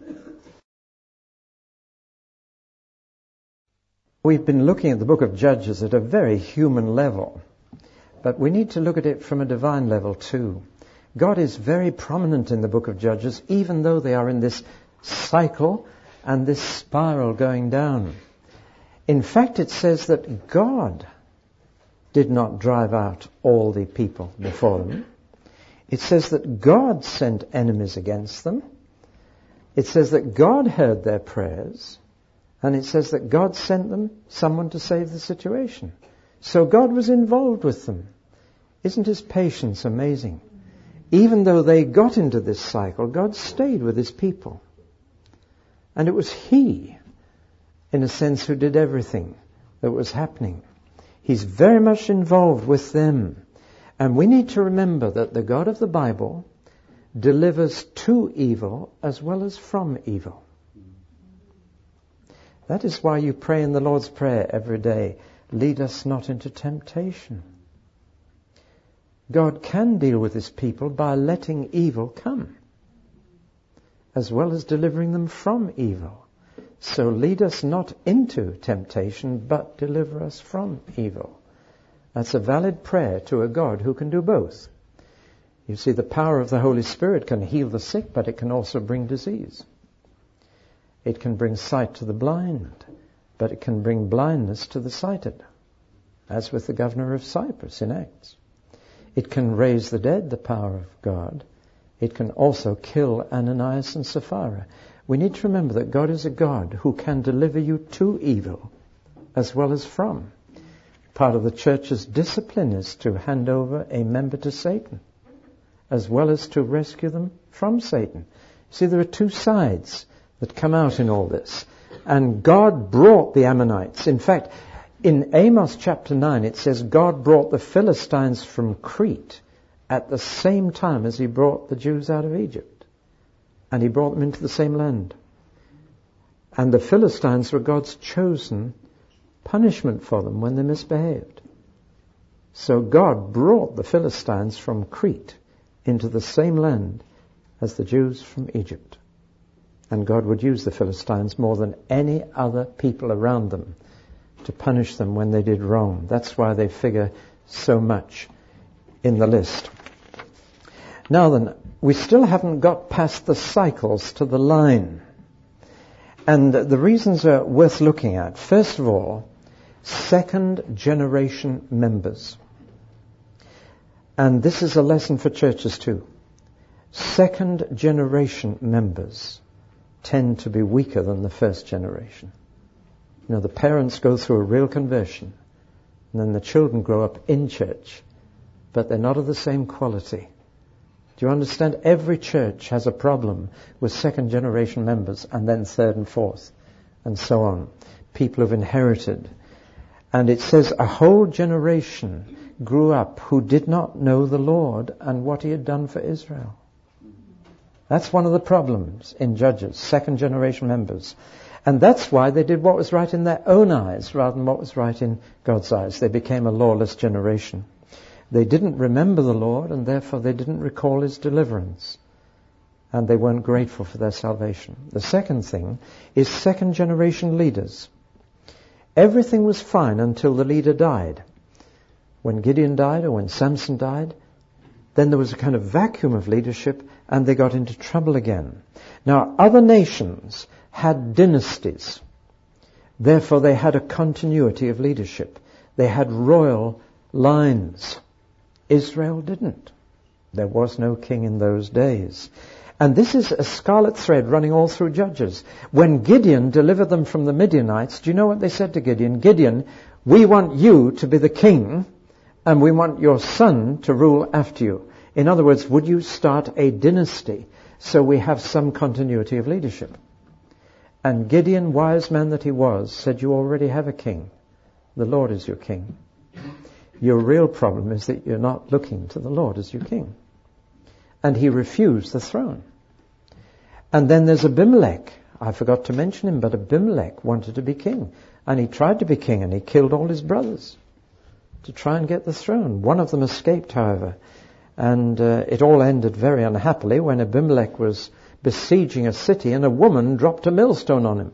We've been looking at the book of Judges at a very human level, but we need to look at it from a divine level too. God is very prominent in the book of Judges, even though they are in this cycle and this spiral going down. In fact, it says that God did not drive out all the people before them. It says that God sent enemies against them. It says that God heard their prayers. And it says that God sent them someone to save the situation. So God was involved with them. Isn't his patience amazing? Even though they got into this cycle, God stayed with his people. And it was he, in a sense, who did everything that was happening. He's very much involved with them. And we need to remember that the God of the Bible delivers to evil as well as from evil. That is why you pray in the Lord's Prayer every day, lead us not into temptation. God can deal with his people by letting evil come, as well as delivering them from evil. So lead us not into temptation, but deliver us from evil. That's a valid prayer to a God who can do both. You see, the power of the Holy Spirit can heal the sick, but it can also bring disease. It can bring sight to the blind, but it can bring blindness to the sighted, as with the governor of Cyprus in Acts. It can raise the dead, the power of God. It can also kill Ananias and Sapphira. We need to remember that God is a God who can deliver you to evil as well as from. Part of the church's discipline is to hand over a member to Satan, as well as to rescue them from Satan. See, there are two sides that come out in all this. And God brought the Ammonites. In fact, in Amos chapter 9, it says God brought the Philistines from Crete at the same time as he brought the Jews out of Egypt. And he brought them into the same land. And the Philistines were God's chosen punishment for them when they misbehaved. So God brought the Philistines from Crete into the same land as the Jews from Egypt. And God would use the Philistines more than any other people around them to punish them when they did wrong. That's why they figure so much in the list. Now then, we still haven't got past the cycles to the line. And the reasons are worth looking at. First of all, second generation members. And this is a lesson for churches too. Second generation members tend to be weaker than the first generation. You know, the parents go through a real conversion, and then the children grow up in church, but they're not of the same quality. Do you understand? Every church has a problem with second generation members, and then third and fourth, and so on. People have inherited. And it says a whole generation grew up who did not know the Lord and what he had done for Israel. That's one of the problems in Judges, second generation members. And that's why they did what was right in their own eyes rather than what was right in God's eyes. They became a lawless generation. They didn't remember the Lord, and therefore they didn't recall his deliverance. And they weren't grateful for their salvation. The second thing is second generation leaders. Everything was fine until the leader died. When Gideon died or when Samson died, then there was a kind of vacuum of leadership, and they got into trouble again. Now, other nations had dynasties. Therefore, they had a continuity of leadership. They had royal lines. Israel didn't. There was no king in those days. And this is a scarlet thread running all through Judges. When Gideon delivered them from the Midianites, do you know what they said to Gideon? Gideon, we want you to be the king, and we want your son to rule after you. In other words, would you start a dynasty so we have some continuity of leadership? And Gideon, wise man that he was, said, you already have a king. The Lord is your king. Your real problem is that you're not looking to the Lord as your king. And he refused the throne. And then there's Abimelech. I forgot to mention him, but Abimelech wanted to be king. And he tried to be king, and he killed all his brothers to try and get the throne. One of them escaped, however. And it all ended very unhappily when Abimelech was besieging a city and a woman dropped a millstone on him.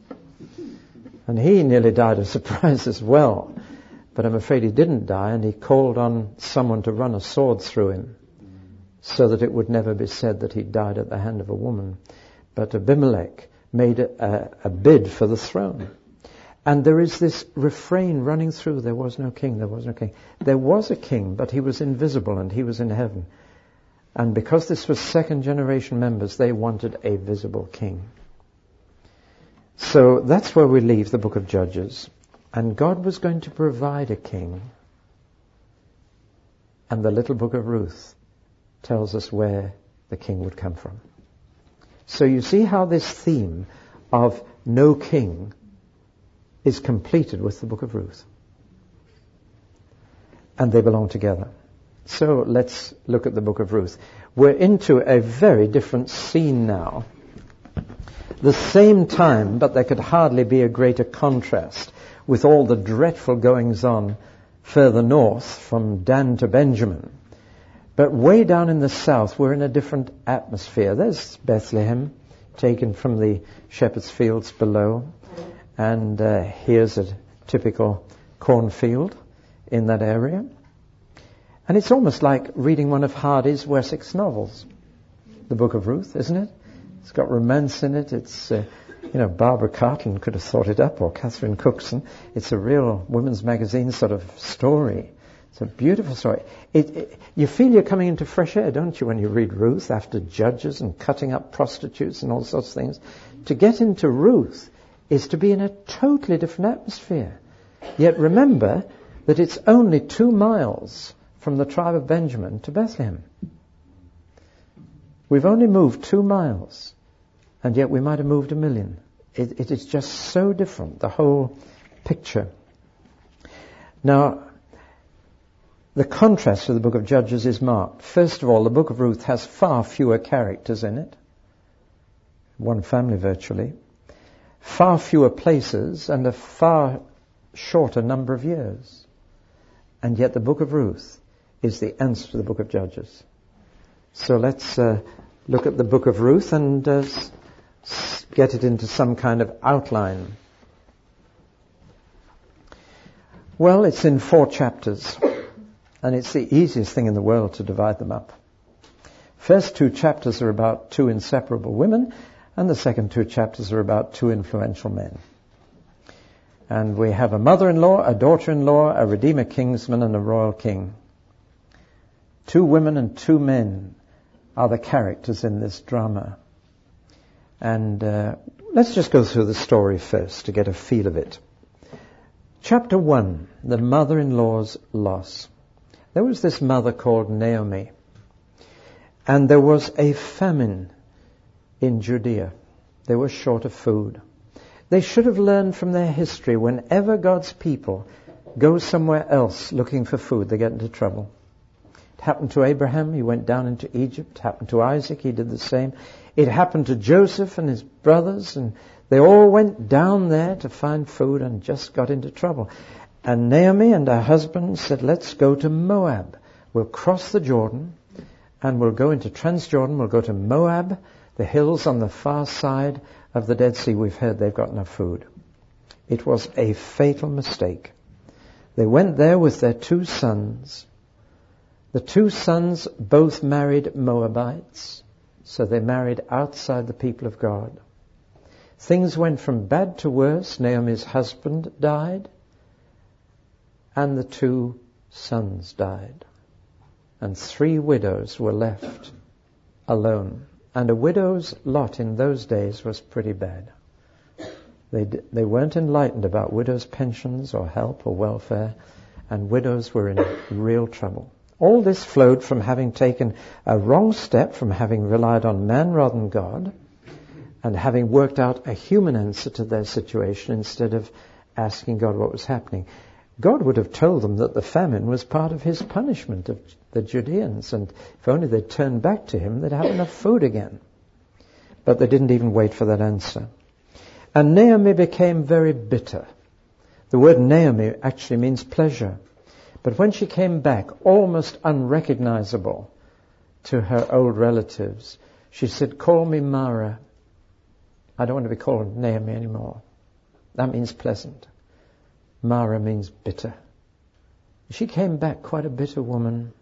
And he nearly died of surprise as well. But I'm afraid he didn't die, and he called on someone to run a sword through him so that it would never be said that he died at the hand of a woman. But Abimelech made a bid for the throne. And there is this refrain running through, there was no king, there was no king. There was a king, but he was invisible and he was in heaven. And because this was second generation members, they wanted a visible king. So that's where we leave the book of Judges. And God was going to provide a king. And the little book of Ruth tells us where the king would come from. So you see how this theme of no king is completed with the book of Ruth. And they belong together. So let's look at the book of Ruth. We're into a very different scene now. The same time, but there could hardly be a greater contrast with all the dreadful goings-on further north from Dan to Benjamin. But way down in the south, we're in a different atmosphere. There's Bethlehem, taken from the shepherd's fields below. And here's a typical cornfield in that area. And it's almost like reading one of Hardy's Wessex novels, the Book of Ruth, isn't it? It's got romance in it. It's, Barbara Cartland could have thought it up, or Catherine Cookson. It's a real women's magazine sort of story. It's a beautiful story. You feel you're coming into fresh air, don't you, when you read Ruth, after Judges and cutting up prostitutes and all sorts of things. To get into Ruth is to be in a totally different atmosphere. Yet remember that it's only 2 miles from the tribe of Benjamin to Bethlehem. We've only moved 2 miles. and yet we might have moved 1 million. It is just so different, the whole picture. Now, the contrast to the book of Judges is marked. First of all, the book of Ruth has far fewer characters in it. One family virtually. Far fewer places and a far shorter number of years. And yet the book of Ruth is the answer to the book of Judges. So let's look at the book of Ruth and get it into some kind of outline. Well, it's in 4 chapters. And it's the easiest thing in the world to divide them up. First 2 chapters are about 2 inseparable women, and the second 2 chapters are about 2 influential men. And we have a mother-in-law, a daughter-in-law, a redeemer kingsman, and a royal king. 2 women and 2 men are the characters in this drama. And let's just go through the story first to get a feel of it. Chapter 1, the mother-in-law's loss. There was this mother called Naomi, and there was a famine in Judea. They were short of food. They should have learned from their history, whenever God's people go somewhere else looking for food, they get into trouble. It happened to Abraham, he went down into Egypt. It happened to Isaac, he did the same. It happened to Joseph and his brothers, and they all went down there to find food and just got into trouble. And Naomi and her husband said, let's go to Moab. We'll cross the Jordan and we'll go into Transjordan. We'll go to Moab, the hills on the far side of the Dead Sea. We've heard they've got enough food. It was a fatal mistake. They went there with their 2 sons. The 2 sons both married Moabites, so they married outside the people of God. Things went from bad to worse. Naomi's husband died, and the 2 sons died. And 3 widows were left alone. And a widow's lot in those days was pretty bad. They weren't enlightened about widows' pensions or help or welfare, and widows were in real trouble. All this flowed from having taken a wrong step, from having relied on man rather than God, and having worked out a human answer to their situation instead of asking God what was happening. God would have told them that the famine was part of his punishment of the Judeans, and if only they'd turned back to him, they'd have enough food again. But they didn't even wait for that answer. And Naomi became very bitter. The word Naomi actually means pleasure. But when she came back, almost unrecognizable to her old relatives, she said, call me Mara. I don't want to be called Naomi anymore. That means pleasant. Mara means bitter. She came back quite a bitter woman.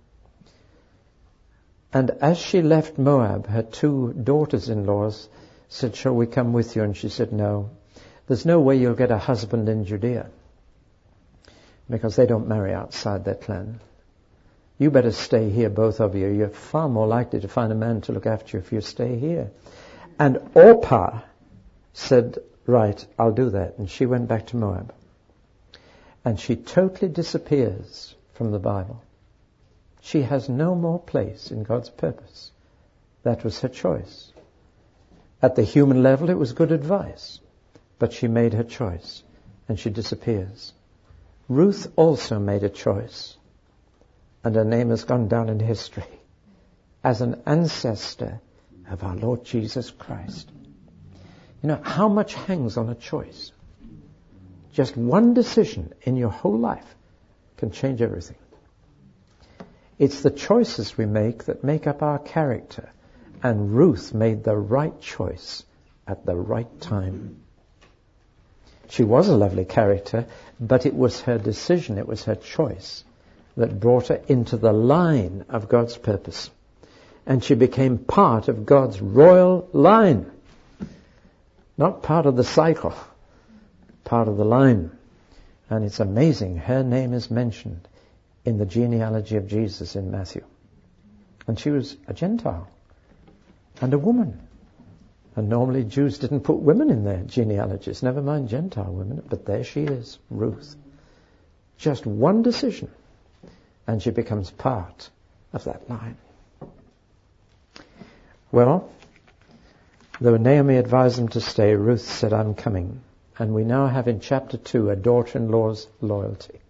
And as she left Moab, her 2 daughters-in-laws said, shall we come with you? And she said, no. There's no way you'll get a husband in Judea, because they don't marry outside their clan. You better stay here, both of you. You're far more likely to find a man to look after you if you stay here. And Orpah said, right, I'll do that. And she went back to Moab. And she totally disappears from the Bible. She has no more place in God's purpose. That was her choice. At the human level, it was good advice. But she made her choice, and she disappears. Ruth also made a choice, and her name has gone down in history as an ancestor of our Lord Jesus Christ. You know, how much hangs on a choice? Just one decision in your whole life can change everything. It's the choices we make that make up our character. And Ruth made the right choice at the right time. She was a lovely character, but it was her decision, it was her choice that brought her into the line of God's purpose. And she became part of God's royal line. Not part of the cycle, part of the line. And it's amazing, her name is mentioned in the genealogy of Jesus in Matthew. And she was a Gentile and a woman. And normally Jews didn't put women in their genealogies, never mind Gentile women, but there she is, Ruth. Just one decision, and she becomes part of that line. Well, Though Naomi advised them to stay, Ruth said, I'm coming. And we now have in chapter 2 a daughter-in-law's loyalty.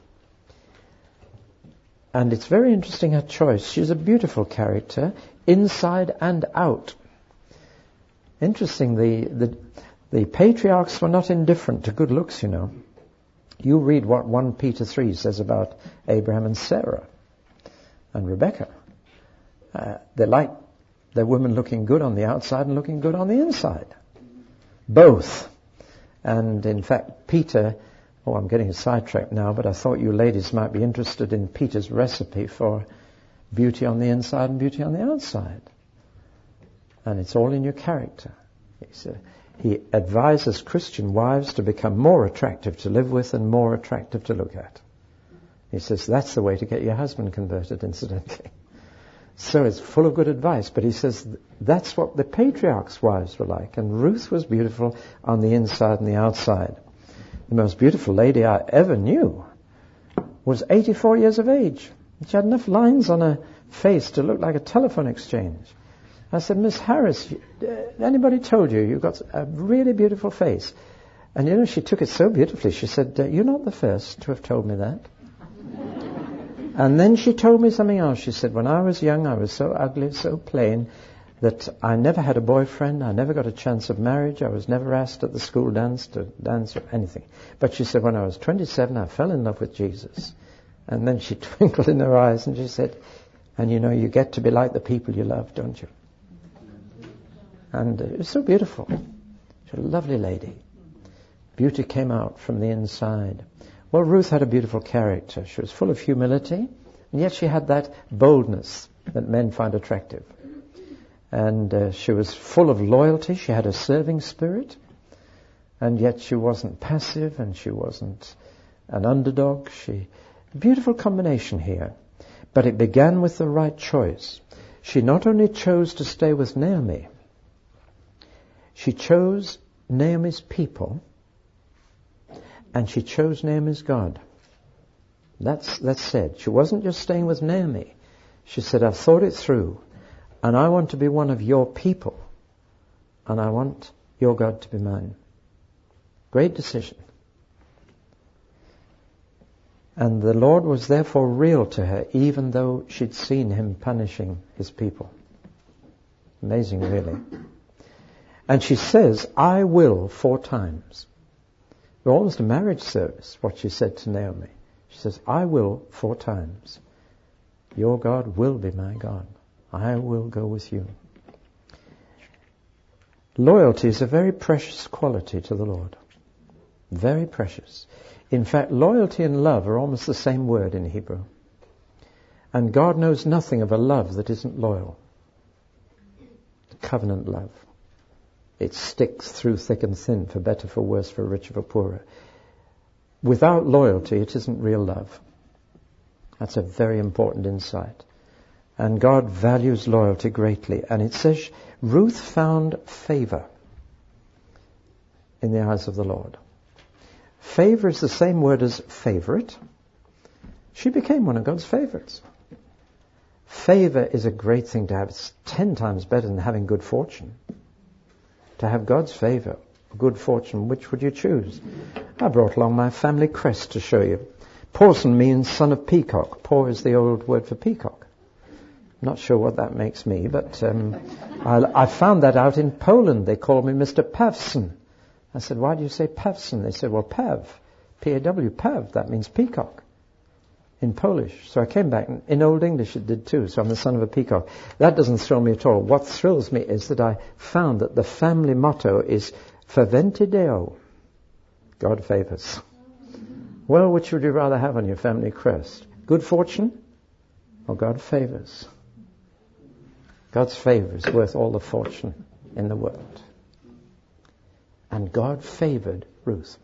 And it's very interesting, her choice. She's a beautiful character, inside and out. Interesting, the patriarchs were not indifferent to good looks, you know. You read what 1 Peter 3 says about Abraham and Sarah and Rebecca. They like their women looking good on the outside and looking good on the inside. Both. And in fact, Peter, I'm getting sidetracked now, but I thought you ladies might be interested in Peter's recipe for beauty on the inside and beauty on the outside. And it's all in your character. He advises Christian wives to become more attractive to live with and more attractive to look at. He says that's the way to get your husband converted, incidentally. So it's full of good advice, but he says that's what the patriarchs' wives were like. And Ruth was beautiful on the inside and the outside. The most beautiful lady I ever knew was 84 years of age. She had enough lines on her face to look like a telephone exchange. I said, Miss Harris, anybody told you you've got a really beautiful face? And you know, she took it so beautifully. She said, you're not the first to have told me that. And then she told me something else. She said, when I was young, I was so ugly, so plain, that I never had a boyfriend. I never got a chance of marriage. I was never asked at the school dance to dance or anything. But she said, when I was 27, I fell in love with Jesus. And then she twinkled in her eyes and she said, and you know, you get to be like the people you love, don't you? And it was so beautiful. She was a lovely lady. Beauty came out from the inside. Well, Ruth had a beautiful character. She was full of humility, and yet she had that boldness that men find attractive. And she was full of loyalty. She had a serving spirit, and yet she wasn't passive, and she wasn't an underdog. Beautiful combination here. But it began with the right choice. She not only chose to stay with Naomi, she chose Naomi's people, and she chose Naomi's God. That's said. She wasn't just staying with Naomi. She said, I've thought it through, and I want to be one of your people, and I want your God to be mine. Great decision. And the Lord was therefore real to her, even though she'd seen him punishing his people. Amazing, really. And she says, I will 4 times. It was almost a marriage service, what she said to Naomi. She says, I will 4 times. Your God will be my God. I will go with you. Loyalty is a very precious quality to the Lord. Very precious. In fact, loyalty and love are almost the same word in Hebrew. And God knows nothing of a love that isn't loyal. Covenant love. It sticks through thick and thin, for better, for worse, for richer, for poorer. Without loyalty, it isn't real love. That's a very important insight. And God values loyalty greatly. And it says, Ruth found favor in the eyes of the Lord. Favor is the same word as favorite. She became one of God's favorites. Favor is a great thing to have. It's 10 times better than having good fortune. To have God's favor, good fortune, which would you choose? I brought along my family crest to show you. Porson means son of peacock. Por is the old word for peacock. Not sure what that makes me, but I found that out in Poland. They called me Mr. Pawson. I said, why do you say Pawson? They said, well, Pav, P-A-W, Pav, that means peacock in Polish. So I came back, and in Old English it did too, so I'm the son of a peacock. That doesn't thrill me at all. What thrills me is that I found that the family motto is Favente Deo, God favors. Well, which would you rather have on your family crest? Good fortune or God favors? God's favor is worth all the fortune in the world. And God favored Ruth.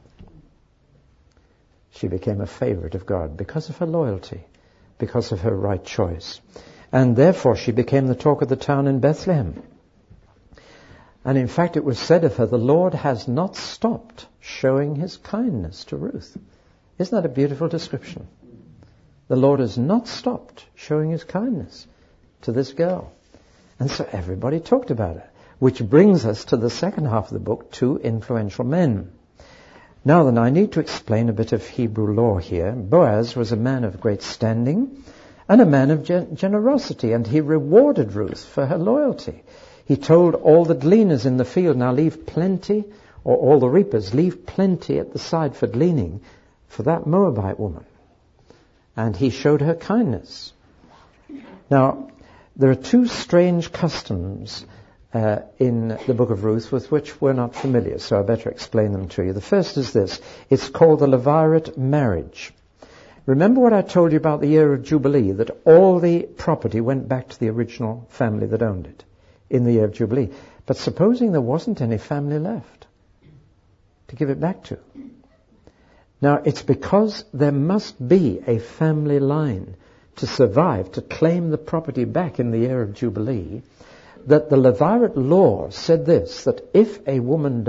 She became a favorite of God because of her loyalty, because of her right choice. And therefore she became the talk of the town in Bethlehem. And in fact it was said of her, the Lord has not stopped showing his kindness to Ruth. Isn't that a beautiful description? The Lord has not stopped showing his kindness to this girl. And so everybody talked about her. which brings us to the second half of the book, two influential men. Now then, I need to explain a bit of Hebrew law here. Boaz was a man of great standing and a man of generosity, and he rewarded Ruth for her loyalty. He told all the gleaners in the field, now leave plenty, or all the reapers, leave plenty at the side for gleaning for that Moabite woman. And he showed her kindness. Now, there are two strange customs in the book of Ruth with which we're not familiar, so I better explain them to you. The first is this. It's called the Levirate marriage. Remember what I told you about the year of Jubilee, that all the property went back to the original family that owned it in the year of Jubilee. But supposing there wasn't any family left to give it back to. Now, it's because there must be a family line to survive, to claim the property back in the year of Jubilee, that the Levirate law said this, that if a woman's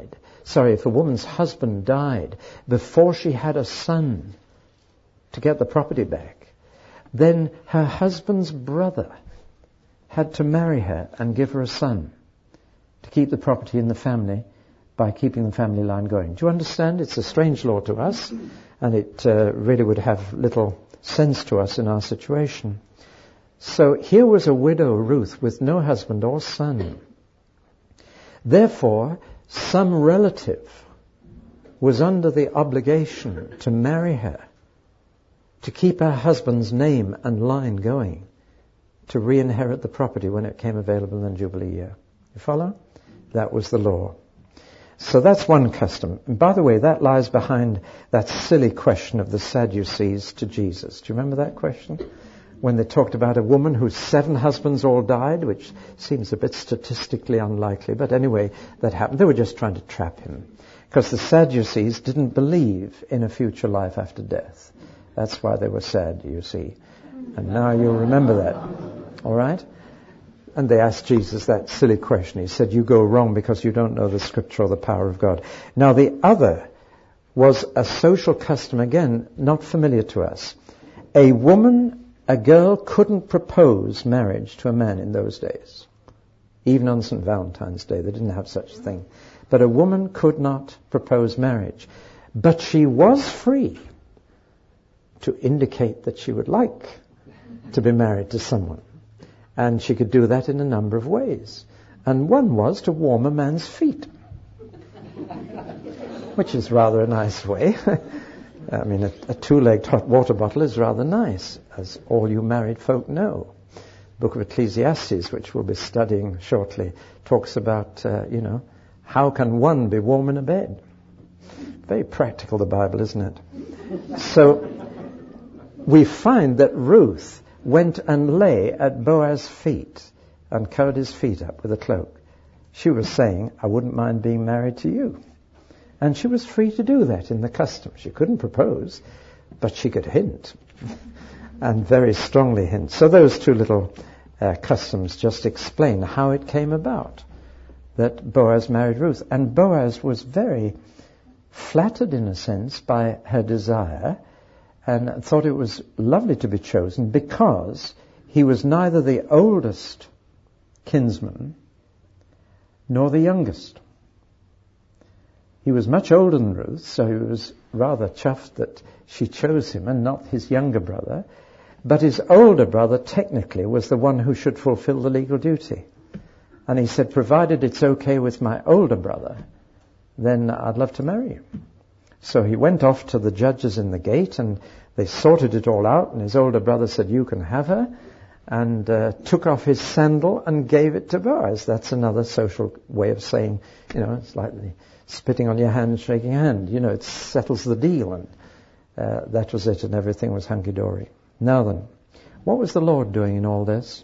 husband died before she had a son to get the property back, then her husband's brother had to marry her and give her a son to keep the property in the family by keeping the family line going. Do you understand? It's a strange law to us, and it really would have little sense to us in our situation. So here was a widow, Ruth, with no husband or son. Therefore, some relative was under the obligation to marry her, to keep her husband's name and line going, to re-inherit the property when it came available in the Jubilee year. You follow? That was the law. So that's one custom. And by the way, that lies behind that silly question of the Sadducees to Jesus. Do you remember that question? When they talked about a woman whose 7 husbands all died, which seems a bit statistically unlikely, but anyway, that happened. They were just trying to trap him. Because the Sadducees didn't believe in a future life after death. That's why they were sad, you see. And now you'll remember that. All right? And they asked Jesus that silly question. He said, you go wrong because you don't know the Scripture or the power of God. Now the other was a social custom, again, not familiar to us. A girl couldn't propose marriage to a man in those days. Even on St. Valentine's Day, they didn't have such a thing. But a woman could not propose marriage. But she was free to indicate that she would like to be married to someone. And she could do that in a number of ways. And one was to warm a man's feet, which is rather a nice way. I mean, a 2-legged hot water bottle is rather nice, as all you married folk know. The book of Ecclesiastes, which we'll be studying shortly, talks about, how can one be warm in a bed? Very practical, the Bible, isn't it? So we find that Ruth went and lay at Boaz's feet and covered his feet up with a cloak. She was saying, I wouldn't mind being married to you. And she was free to do that in the custom. She couldn't propose, but she could hint, and very strongly hint. So those two little customs just explain how it came about that Boaz married Ruth. And Boaz was very flattered, in a sense, by her desire, and thought it was lovely to be chosen because he was neither the oldest kinsman nor the youngest. He was much older than Ruth, so he was rather chuffed that she chose him and not his younger brother. But his older brother technically was the one who should fulfill the legal duty. And he said, provided it's okay with my older brother, then I'd love to marry you. So he went off to the judges in the gate, and they sorted it all out, and his older brother said, you can have her, and took off his sandal and gave it to Boaz. That's another social way of saying, it's like the spitting on your hand and shaking a hand. It settles the deal, and that was it, and everything was hunky-dory. Now then, what was the Lord doing in all this?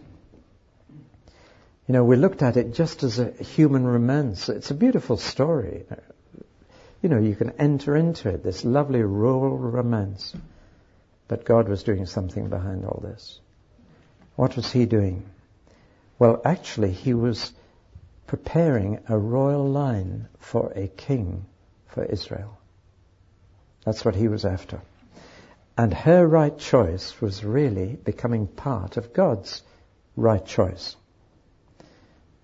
We looked at it just as a human romance. It's a beautiful story. You can enter into it, this lovely rural romance. But God was doing something behind all this. What was he doing? Well, actually, he was preparing a royal line for a king for Israel. That's what he was after. And her right choice was really becoming part of God's right choice.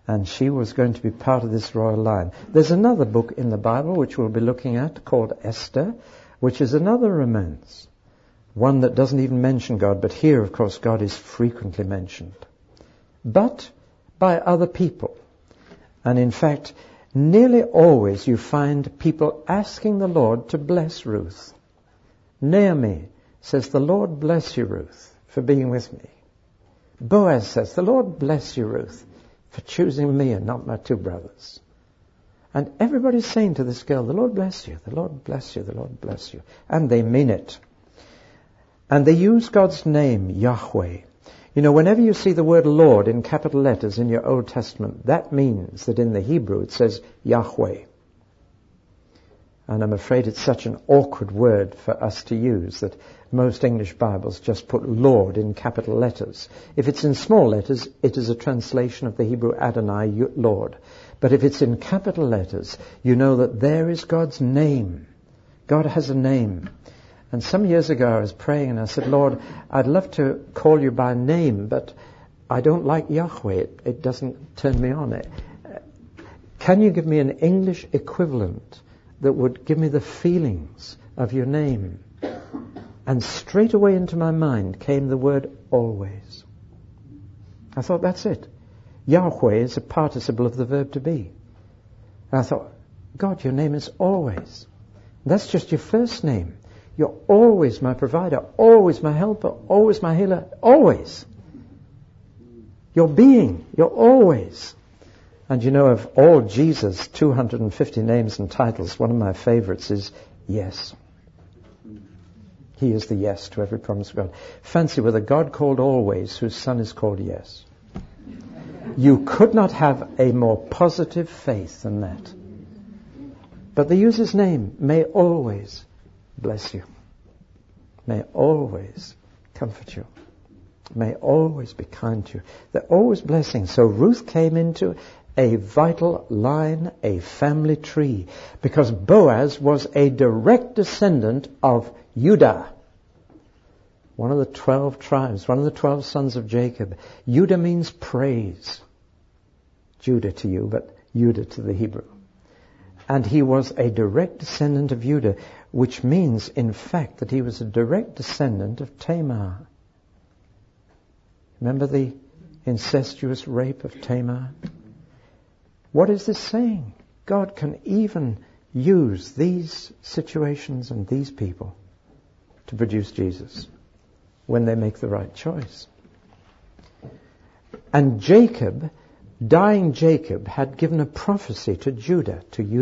And she was going to be part of this royal line. There's another book in the Bible which we'll be looking at called Esther, which is another romance. One that doesn't even mention God, but here, of course, God is frequently mentioned. But by other people. And in fact, nearly always you find people asking the Lord to bless Ruth. Naomi says, "The Lord bless you, Ruth, for being with me." Boaz says, "The Lord bless you, Ruth, for choosing me and not my two brothers." And everybody's saying to this girl, "The Lord bless you, the Lord bless you, the Lord bless you." And they mean it. And they use God's name, Yahweh. You know, whenever you see the word Lord in capital letters in your Old Testament, that means that in the Hebrew it says Yahweh. And I'm afraid it's such an awkward word for us to use that most English Bibles just put Lord in capital letters. If it's in small letters, it is a translation of the Hebrew Adonai, Lord. But if it's in capital letters, you know that there is God's name. God has a name. And some years ago I was praying and I said, "Lord, I'd love to call you by name, but I don't like Yahweh. It doesn't turn me on. Can you give me an English equivalent that would give me the feelings of your name?" And straight away into my mind came the word always. I thought, that's it. Yahweh is a participle of the verb to be. And I thought, God, your name is always. That's just your first name. You're always my provider, always my helper, always my healer, always. Your being, you're always. And you know, of all Jesus' 250 names and titles, one of my favorites is Yes. He is the yes to every promise of God. Fancy with a God called Always, whose son is called Yes. You could not have a more positive faith than that. But they use his name, may always bless you. May always comfort you. May always be kind to you. They're always blessing. So Ruth came into a vital line, a family tree, because Boaz was a direct descendant of Judah, one of the 12 tribes, one of the 12 sons of Jacob. Judah means praise. Judah to you, but Judah to the Hebrew. And he was a direct descendant of Judah, which means, in fact, that he was a direct descendant of Tamar. Remember the incestuous rape of Tamar? What is this saying? God can even use these situations and these people to produce Jesus when they make the right choice. And Jacob, dying Jacob, had given a prophecy to Judah.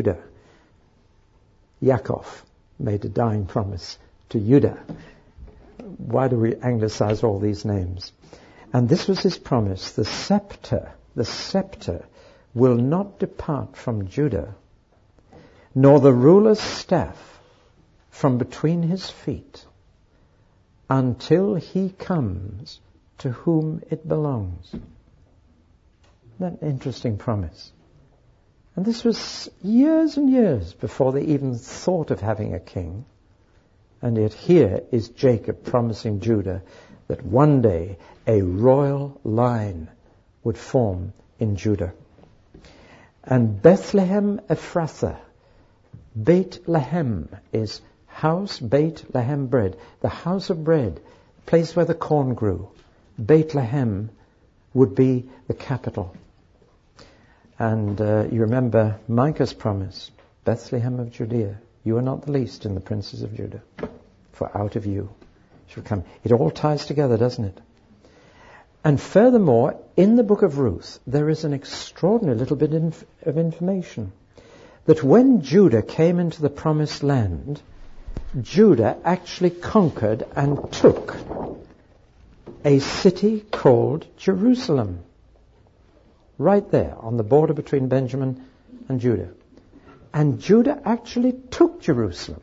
Yaakov made a dying promise to Judah. Why do we anglicize all these names? And this was his promise: the scepter will not depart from Judah, nor the ruler's staff from between his feet, until he comes to whom it belongs. That interesting promise. And this was years and years before they even thought of having a king. And yet here is Jacob promising Judah that one day a royal line would form in Judah. And Bethlehem Ephrathah, Beit Lehem, is house, Beit Lehem, bread. The house of bread, place where the corn grew. Beit Lehem would be the capital. And you remember Micah's promise, Bethlehem of Judea, you are not the least in the princes of Judah, for out of you shall come. It all ties together, doesn't it? And furthermore, in the book of Ruth, there is an extraordinary little bit of information. That when Judah came into the promised land, Judah actually conquered and took a city called Jerusalem. Right there, on the border between Benjamin and Judah. And Judah actually took Jerusalem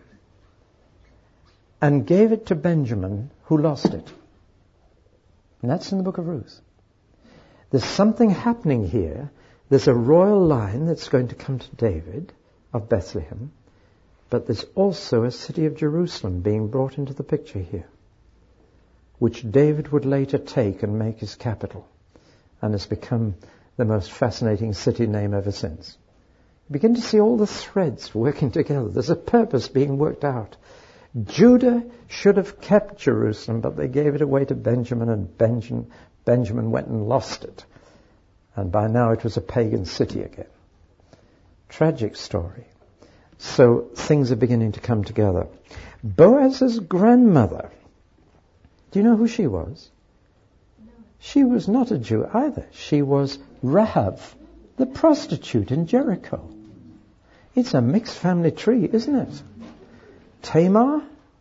and gave it to Benjamin, who lost it. And that's in the book of Ruth. There's something happening here. There's a royal line that's going to come to David of Bethlehem, but there's also a city of Jerusalem being brought into the picture here, which David would later take and make his capital, and has become the most fascinating city name ever since. You begin to see all the threads working together. There's a purpose being worked out. Judah should have kept Jerusalem, but they gave it away to Benjamin, and Benjamin went and lost it. And by now it was a pagan city again. Tragic story. So things are beginning to come together. Boaz's grandmother, do you know who she was? No. She was not a Jew either. She was Rahab, the prostitute in Jericho. It's a mixed family tree, isn't it? Tamar,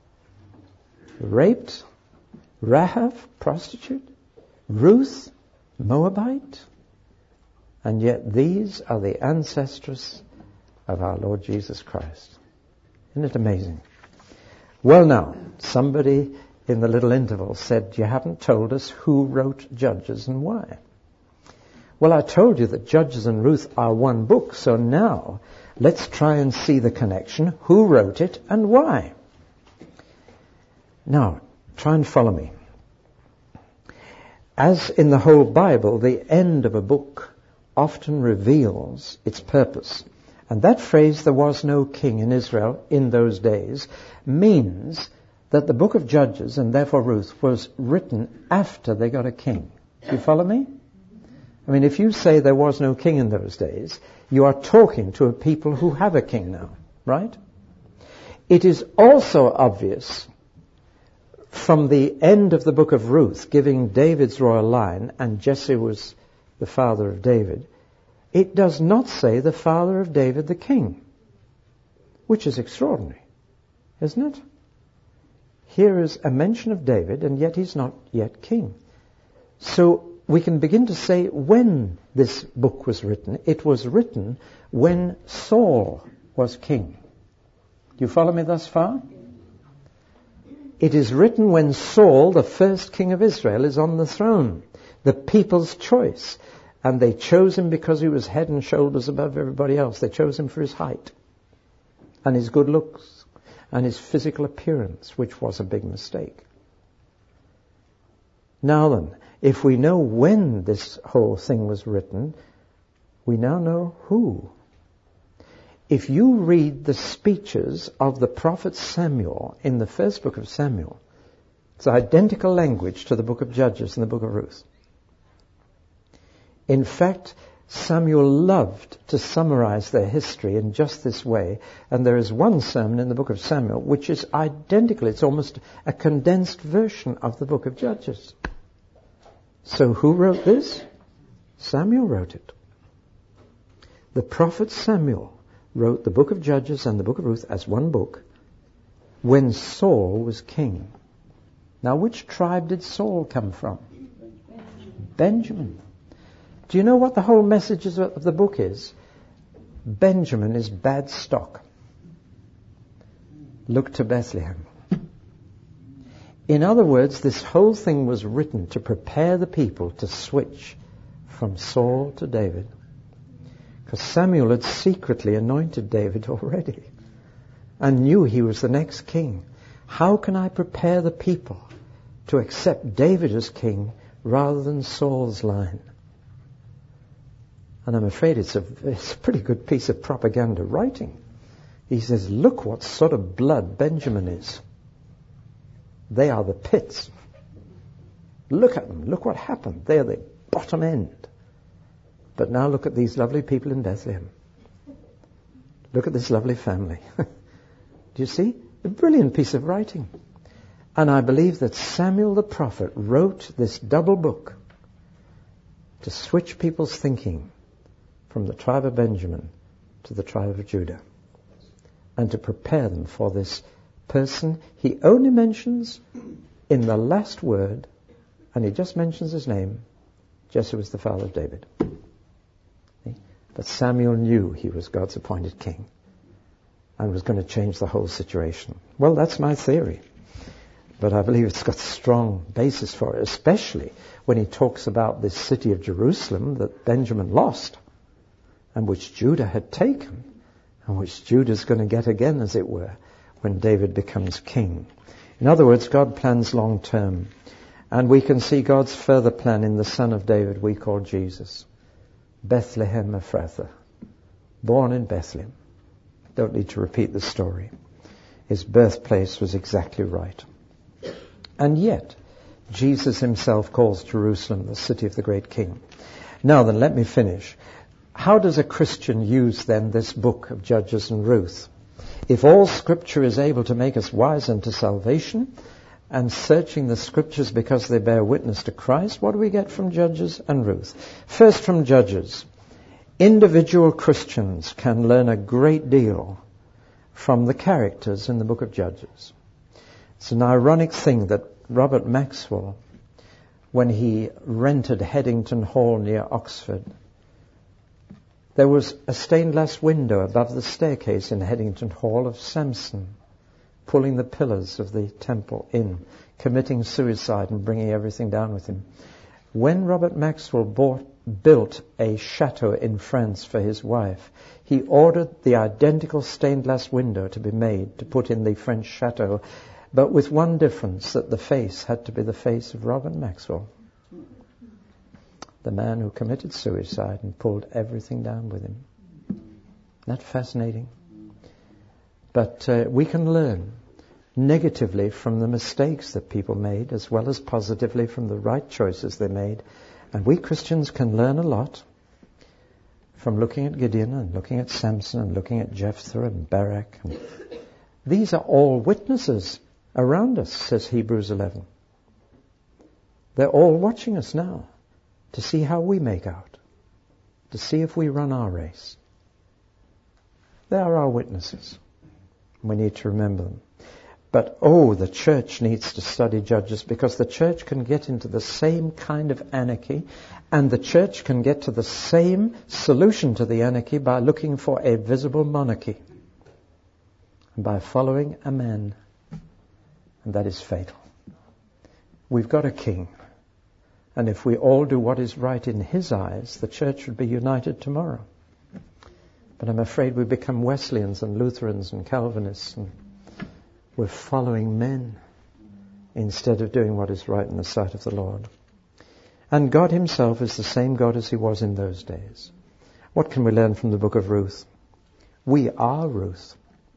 raped. Rahab, prostitute. Ruth, Moabite. And yet these are the ancestors of our Lord Jesus Christ. Isn't it amazing? Well now, somebody in the little interval said, you haven't told us who wrote Judges and why. Well, I told you that Judges and Ruth are one book, so now let's try and see the connection. Who wrote it and why? Now, try and follow me. As in the whole Bible, the end of a book often reveals its purpose. And that phrase, there was no king in Israel in those days, means that the book of Judges, and therefore Ruth, was written after they got a king. Do you follow me? I mean, if you say there was no king in those days, you are talking to a people who have a king now, right? It is also obvious from the end of the book of Ruth, giving David's royal line, and Jesse was the father of David, it does not say the father of David the king, which is extraordinary, isn't it? Here is a mention of David, and yet he's not yet king. So we can begin to say when this book was written. It was written when Saul was king. Do you follow me thus far? It is written when Saul, the first king of Israel, is on the throne, the people's choice. And they chose him because he was head and shoulders above everybody else. They chose him for his height and his good looks and his physical appearance, which was a big mistake. Now then, if we know when this whole thing was written, we now know who. If you read the speeches of the prophet Samuel in the first book of Samuel, it's identical language to the book of Judges and the book of Ruth. In fact, Samuel loved to summarize their history in just this way, and there is one sermon in the book of Samuel which is identical. It's almost a condensed version of the book of Judges. So who wrote this? Samuel wrote it. The prophet Samuel wrote the book of Judges and the book of Ruth as one book when Saul was king. Now, which tribe did Saul come from? Benjamin. Do you know what the whole message of the book is? Benjamin is bad stock. Look to Bethlehem. In other words, this whole thing was written to prepare the people to switch from Saul to David. Because Samuel had secretly anointed David already and knew he was the next king. How can I prepare the people to accept David as king rather than Saul's line? And I'm afraid it's a pretty good piece of propaganda writing. He says, look what sort of blood Benjamin is. They are the pits. Look at them. Look what happened. They're the bottom end. But now look at these lovely people in Bethlehem. Look at this lovely family. Do you see? A brilliant piece of writing. And I believe that Samuel the prophet wrote this double book to switch people's thinking from the tribe of Benjamin to the tribe of Judah, and to prepare them for this person he only mentions in the last word, and he just mentions his name. Jesse was the father of David. But Samuel knew he was God's appointed king and was going to change the whole situation. Well, that's my theory. But I believe it's got strong basis for it, especially when he talks about this city of Jerusalem that Benjamin lost and which Judah had taken, and which Judah's going to get again, as it were, when David becomes king. In other words, God plans long term. And we can see God's further plan in the Son of David we call Jesus, Bethlehem Ephrathah, born in Bethlehem. Don't need to repeat the story. His birthplace was exactly right. And yet, Jesus himself calls Jerusalem the city of the great king. Now then, let me finish. How does a Christian use then this book of Judges and Ruth? If all Scripture is able to make us wise unto salvation, and searching the Scriptures because they bear witness to Christ, what do we get from Judges and Ruth? First, from Judges. Individual Christians can learn a great deal from the characters in the book of Judges. It's an ironic thing that Robert Maxwell, when he rented Headington Hall near Oxford, there was a stained glass window above the staircase in Headington Hall of Samson, pulling the pillars of the temple in, committing suicide and bringing everything down with him. When Robert Maxwell built a chateau in France for his wife, he ordered the identical stained glass window to be made to put in the French chateau, but with one difference, that the face had to be the face of Robert Maxwell, the man who committed suicide and pulled everything down with him. Isn't that fascinating? But we can learn negatively from the mistakes that people made, as well as positively from the right choices they made. And we Christians can learn a lot from looking at Gideon and looking at Samson and looking at Jephthah and Barak. These are all witnesses around us, says Hebrews 11. They're all watching us now to see how we make out, to see if we run our race. They are our witnesses. We need to remember them. But, the church needs to study Judges, because the church can get into the same kind of anarchy, and the church can get to the same solution to the anarchy by looking for a visible monarchy, and by following a man. And that is fatal. We've got a king. And if we all do what is right in his eyes, the church would be united tomorrow. But I'm afraid we become Wesleyans and Lutherans and Calvinists, and we're following men instead of doing what is right in the sight of the Lord. And God himself is the same God as he was in those days. What can we learn from the book of Ruth? We are Ruth.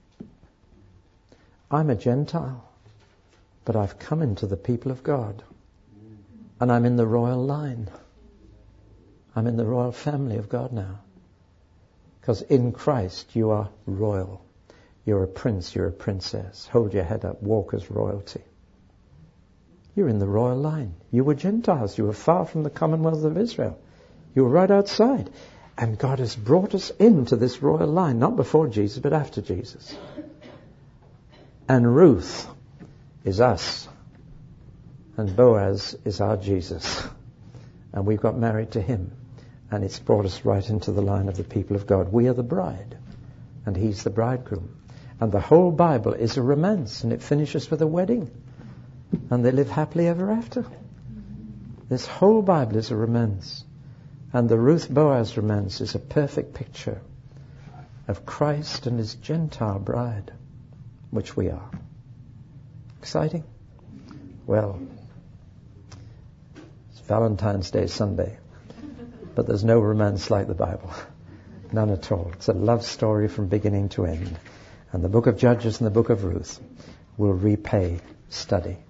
I'm a Gentile, but I've come into the people of God. And I'm in the royal line. I'm in the royal family of God now. Because in Christ you are royal. You're a prince, you're a princess. Hold your head up, walk as royalty. You're in the royal line. You were Gentiles. You were far from the commonwealth of Israel. You were right outside. And God has brought us into this royal line, not before Jesus, but after Jesus. And Ruth is us. And Boaz is our Jesus. And we've got married to him. And it's brought us right into the line of the people of God. We are the bride. And he's the bridegroom. And the whole Bible is a romance. And it finishes with a wedding. And they live happily ever after. This whole Bible is a romance. And the Ruth-Boaz romance is a perfect picture of Christ and his Gentile bride, which we are. Exciting? Well, it's Valentine's Day Sunday, but there's no romance like the Bible. None at all. It's a love story from beginning to end. And the book of Judges and the book of Ruth will repay study.